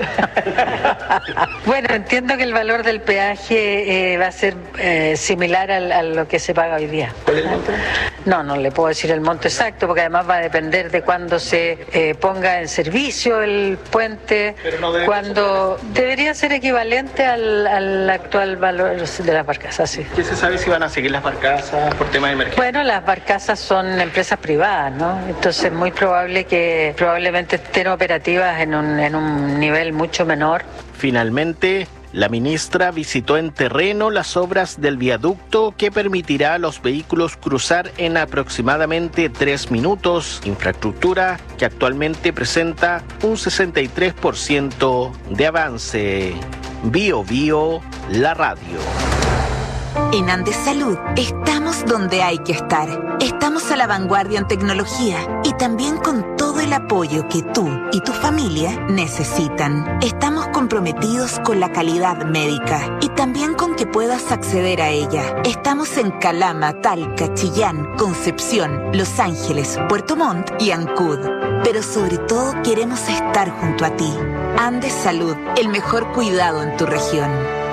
Bueno, entiendo que el valor del peaje eh, va a ser eh, similar al, a lo que se paga hoy día. ¿Cuál es el monto? No, no le puedo decir el monto exacto porque además va a depender de cuándo se eh, ponga en servicio el puente, Pero no debe cuando ser... debería ser equivalente al, al actual valor de las barcazas, sí. ¿Qué se sabe si van a seguir las barcazas por tema de emergencia? Bueno, las barcazas son empresas privadas, ¿no? Entonces es muy probable que probablemente estén operativas en un, en un nivel mucho menor. Finalmente, la ministra visitó en terreno las obras del viaducto que permitirá a los vehículos cruzar en aproximadamente tres minutos, infraestructura que actualmente presenta un sesenta y tres por ciento de avance. Bio Bio, la radio. En Andes Salud estamos donde hay que estar. Estamos a la vanguardia en tecnología y también con todo el apoyo que tú y tu familia necesitan. Estamos comprometidos con la calidad médica y también con que puedas acceder a ella. Estamos en Calama, Talca, Chillán, Concepción, Los Ángeles, Puerto Montt y Ancud. Pero sobre todo queremos estar junto a ti. Andes Salud, el mejor cuidado en tu región.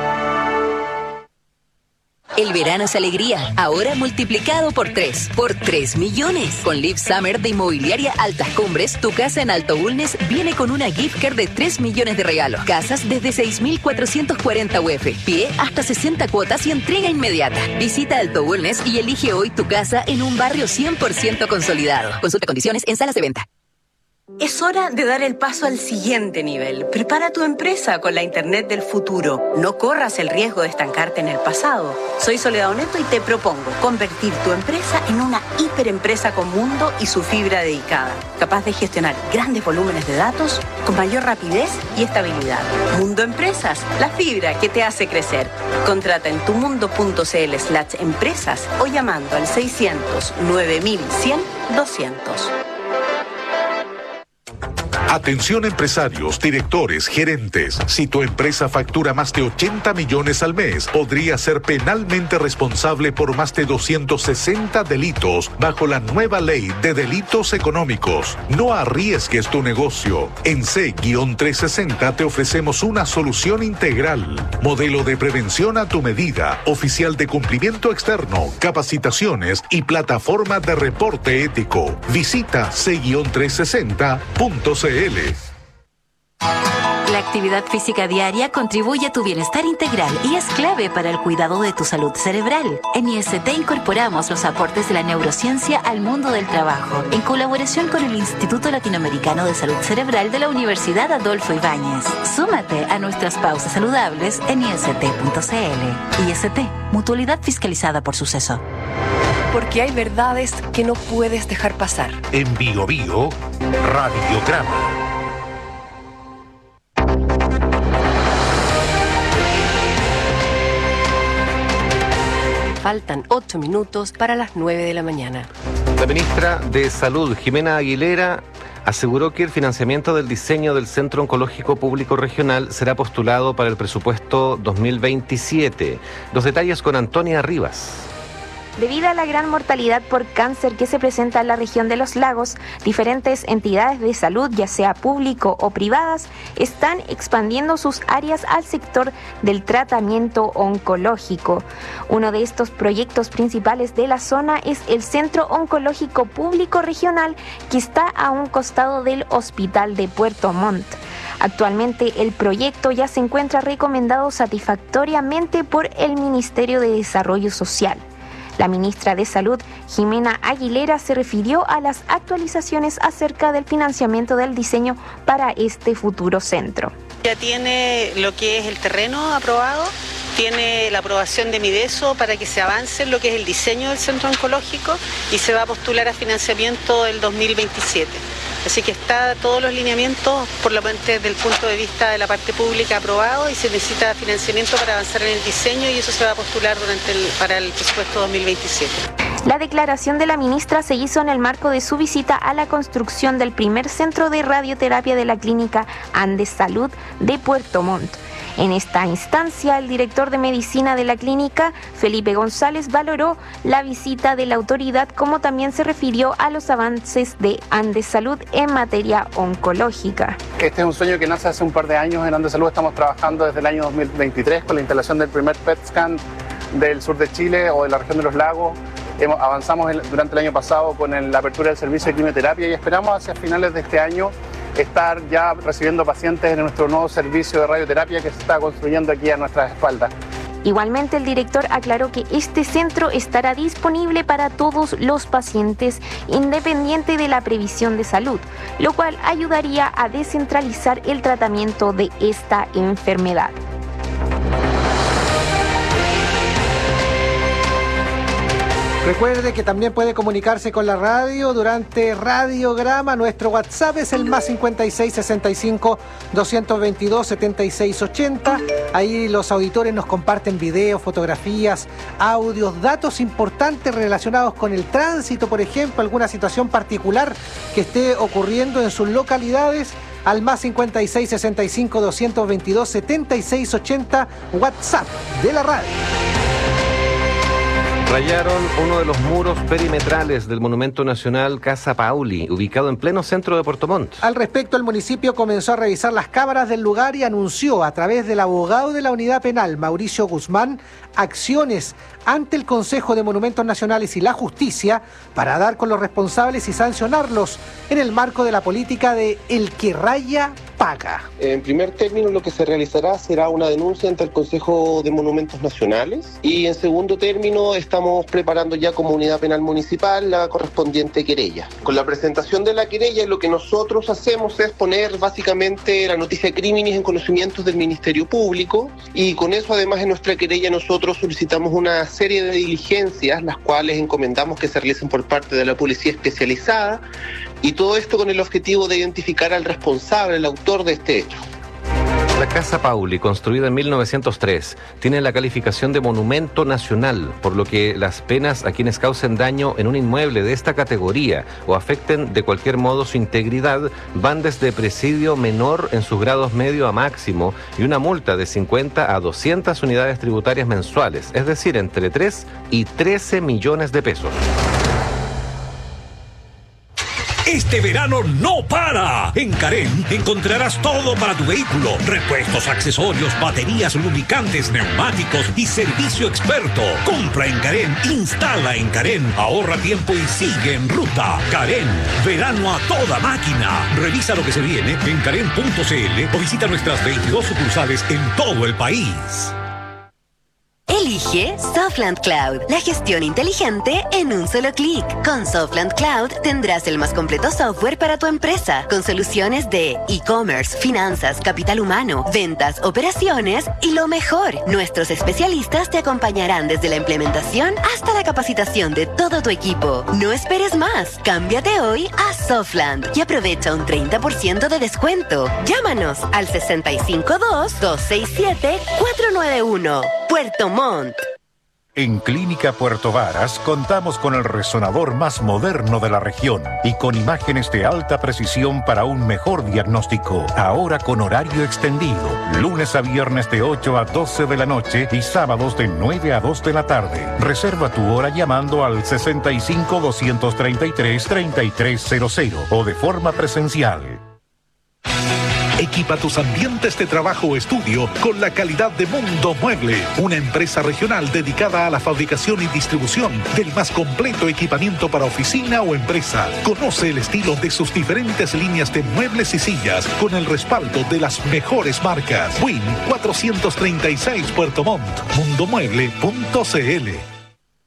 El verano es alegría, ahora multiplicado por tres, por tres millones. Con Live Summer de Inmobiliaria Altas Cumbres, tu casa en Alto Bulnes viene con una gift card de tres millones de regalos. Casas desde seis mil cuatrocientos cuarenta U F, pie hasta sesenta cuotas y entrega inmediata. Visita Alto Bulnes y elige hoy tu casa en un barrio cien por ciento consolidado. Consulta condiciones en salas de venta. Es hora de dar el paso al siguiente nivel. Prepara tu empresa con la Internet del futuro. No corras el riesgo de estancarte en el pasado. Soy Soledad Oneto y te propongo convertir tu empresa en una hiperempresa con mundo y su fibra dedicada, capaz de gestionar grandes volúmenes de datos con mayor rapidez y estabilidad. Mundo Empresas, la fibra que te hace crecer. Contrata en tumundo.cl slash empresas o llamando al seiscientos nueve mil cien doscientos. Atención empresarios, directores, gerentes. Si tu empresa factura más de ochenta millones al mes, podría ser penalmente responsable por más de doscientos sesenta delitos bajo la nueva ley de delitos económicos. No arriesgues tu negocio. En C trescientos sesenta te ofrecemos una solución integral. Modelo de prevención a tu medida, oficial de cumplimiento externo, capacitaciones y plataforma de reporte ético. Visita C trescientos sesenta punto c l. La actividad física diaria contribuye a tu bienestar integral y es clave para el cuidado de tu salud cerebral. En I S T incorporamos los aportes de la neurociencia al mundo del trabajo, en colaboración con el Instituto Latinoamericano de Salud Cerebral de la Universidad Adolfo Ibáñez. Súmate a nuestras pausas saludables en i s t punto c l. I S T, mutualidad fiscalizada por Suceso. Porque hay verdades que no puedes dejar pasar. En Bio Bio, Radiograma. Faltan ocho minutos para las nueve de la mañana. La ministra de Salud, Jimena Aguilera, aseguró que el financiamiento del diseño del Centro Oncológico Público Regional será postulado para el presupuesto dos mil veintisiete. Los detalles con Antonia Rivas. Debido a la gran mortalidad por cáncer que se presenta en la región de los lagos, diferentes entidades de salud, ya sea público o privadas, están expandiendo sus áreas al sector del tratamiento oncológico. Uno de estos proyectos principales de la zona es el Centro Oncológico Público Regional, que está a un costado del Hospital de Puerto Montt. Actualmente el proyecto ya se encuentra recomendado satisfactoriamente por el Ministerio de Desarrollo Social. La ministra de Salud, Jimena Aguilera, se refirió a las actualizaciones acerca del financiamiento del diseño para este futuro centro. Ya tiene lo que es el terreno aprobado, tiene la aprobación de Mideso para que se avance en lo que es el diseño del centro oncológico y se va a postular a financiamiento del dos mil veintisiete. Así que está todos los lineamientos, por lo menos desde el punto de vista de la parte pública, aprobado y se necesita financiamiento para avanzar en el diseño y eso se va a postular durante el, para el presupuesto dos mil veintisiete. La declaración de la ministra se hizo en el marco de su visita a la construcción del primer centro de radioterapia de la clínica Andes Salud de Puerto Montt. En esta instancia, el director de medicina de la clínica, Felipe González, valoró la visita de la autoridad, como también se refirió a los avances de Andes Salud en materia oncológica. Este es un sueño que nace hace un par de años. En Andes Salud estamos trabajando desde el año dos mil veintitrés con la instalación del primer P E T scan del sur de Chile o de la región de los lagos. Hemos, avanzamos el, durante el año pasado con el, la apertura del servicio de quimioterapia y esperamos hacia finales de este año estar ya recibiendo pacientes en nuestro nuevo servicio de radioterapia que se está construyendo aquí a nuestras espaldas. Igualmente, el director aclaró que este centro estará disponible para todos los pacientes, independiente de la previsión de salud, lo cual ayudaría a descentralizar el tratamiento de esta enfermedad. Recuerde que también puede comunicarse con la radio durante Radiograma. Nuestro WhatsApp es el más cincuenta y seis, sesenta y cinco, doscientos veintidós, setenta y seis, ochenta. Ahí los auditores nos comparten videos, fotografías, audios, datos importantes relacionados con el tránsito, por ejemplo, alguna situación particular que esté ocurriendo en sus localidades. Al más cincuenta y seis, sesenta y cinco, doscientos veintidós, setenta y seis, ochenta, WhatsApp de la radio. Rayaron uno de los muros perimetrales del Monumento Nacional Casa Pauli, ubicado en pleno centro de Puerto Montt. Al respecto, el municipio comenzó a revisar las cámaras del lugar y anunció a través del abogado de la Unidad Penal, Mauricio Guzmán, acciones ante el Consejo de Monumentos Nacionales y la Justicia para dar con los responsables y sancionarlos en el marco de la política de el que raya paga. En primer término, lo que se realizará será una denuncia ante el Consejo de Monumentos Nacionales y en segundo término estamos preparando ya como Unidad Penal Municipal la correspondiente querella. Con la presentación de la querella lo que nosotros hacemos es poner básicamente la noticia de crímenes en conocimientos del Ministerio Público y con eso además en nuestra querella nosotros solicitamos una serie de diligencias las cuales encomendamos que se realicen por parte de la Policía Especializada y todo esto con el objetivo de identificar al responsable, el autor de este hecho. La Casa Pauli, construida en mil novecientos tres, tiene la calificación de monumento nacional, por lo que las penas a quienes causen daño en un inmueble de esta categoría o afecten de cualquier modo su integridad van desde presidio menor en sus grados medio a máximo y una multa de cincuenta a doscientas unidades tributarias mensuales, es decir, entre tres y trece millones de pesos. Este verano no para. En Carén encontrarás todo para tu vehículo. Repuestos, accesorios, baterías, lubricantes, neumáticos y servicio experto. Compra en Carén, instala en Carén, ahorra tiempo y sigue en ruta. Carén, verano a toda máquina. Revisa lo que se viene en carén punto c l o visita nuestras veintidós sucursales en todo el país. Elige Softland Cloud, la gestión inteligente en un solo clic. Con Softland Cloud tendrás el más completo software para tu empresa, con soluciones de e-commerce, finanzas, capital humano, ventas, operaciones y lo mejor, nuestros especialistas te acompañarán desde la implementación hasta la capacitación de todo tu equipo. No esperes más, cámbiate hoy a Softland y aprovecha un treinta por ciento de descuento. Llámanos al sesenta y cinco dos, dos seis siete, cuatro nueve uno. Puerto Montt. En Clínica Puerto Varas contamos con el resonador más moderno de la región y con imágenes de alta precisión para un mejor diagnóstico. Ahora con horario extendido, lunes a viernes de ocho a doce de la noche y sábados de nueve a dos de la tarde. Reserva tu hora llamando al sesenta y cinco, doscientos treinta y tres, treinta y tres cero cero o de forma presencial. Equipa tus ambientes de trabajo o estudio con la calidad de Mundo Mueble, una empresa regional dedicada a la fabricación y distribución del más completo equipamiento para oficina o empresa. Conoce el estilo de sus diferentes líneas de muebles y sillas con el respaldo de las mejores marcas. Win cuatrocientos treinta y seis Puerto Montt, mundo mueble punto c l.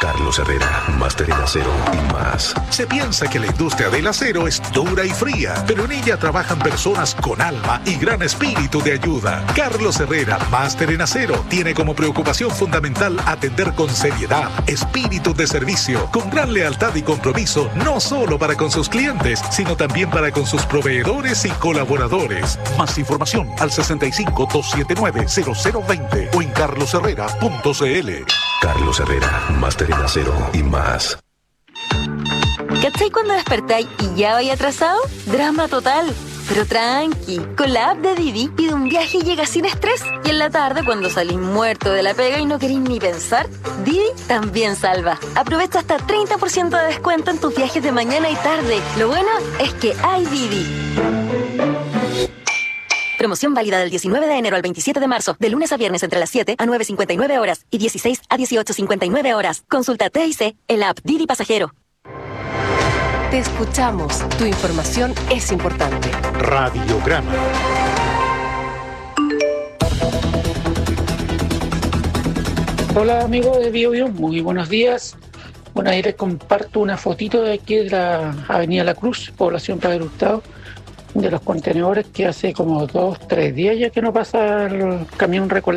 Carlos Herrera, máster en acero y más. Se piensa que la industria del acero es dura y fría, pero en ella trabajan personas con alma y gran espíritu de ayuda. Carlos Herrera, máster en acero, tiene como preocupación fundamental atender con seriedad, espíritu de servicio, con gran lealtad y compromiso, no solo para con sus clientes, sino también para con sus proveedores y colaboradores. Más información al sesenta y cinco, doscientos setenta y nueve, cero cero veinte o en carlos herrera punto c l. Carlos Herrera, máster en acero y más. ¿Cachai cuando despertáis y ya vais atrasado? Drama total. Pero tranqui, con la app de Didi pide un viaje y llega sin estrés. Y en la tarde, cuando salís muerto de la pega y no queréis ni pensar, Didi también salva. Aprovecha hasta treinta por ciento de descuento en tus viajes de mañana y tarde. Lo bueno es que hay Didi. Promoción válida del diecinueve de enero al veintisiete de marzo, de lunes a viernes entre las siete a nueve cincuenta y nueve horas y dieciséis a dieciocho cincuenta y nueve horas. Consulta T I C en la app Didi Pasajero. Te escuchamos. Tu información es importante. Radiograma. Hola amigos de BioBio, muy buenos días. Bueno, ahí les comparto una fotito de aquí de la Avenida La Cruz, población Padre Hurtado, de los contenedores que hace como dos, tres días ya que no pasa el camión recolector.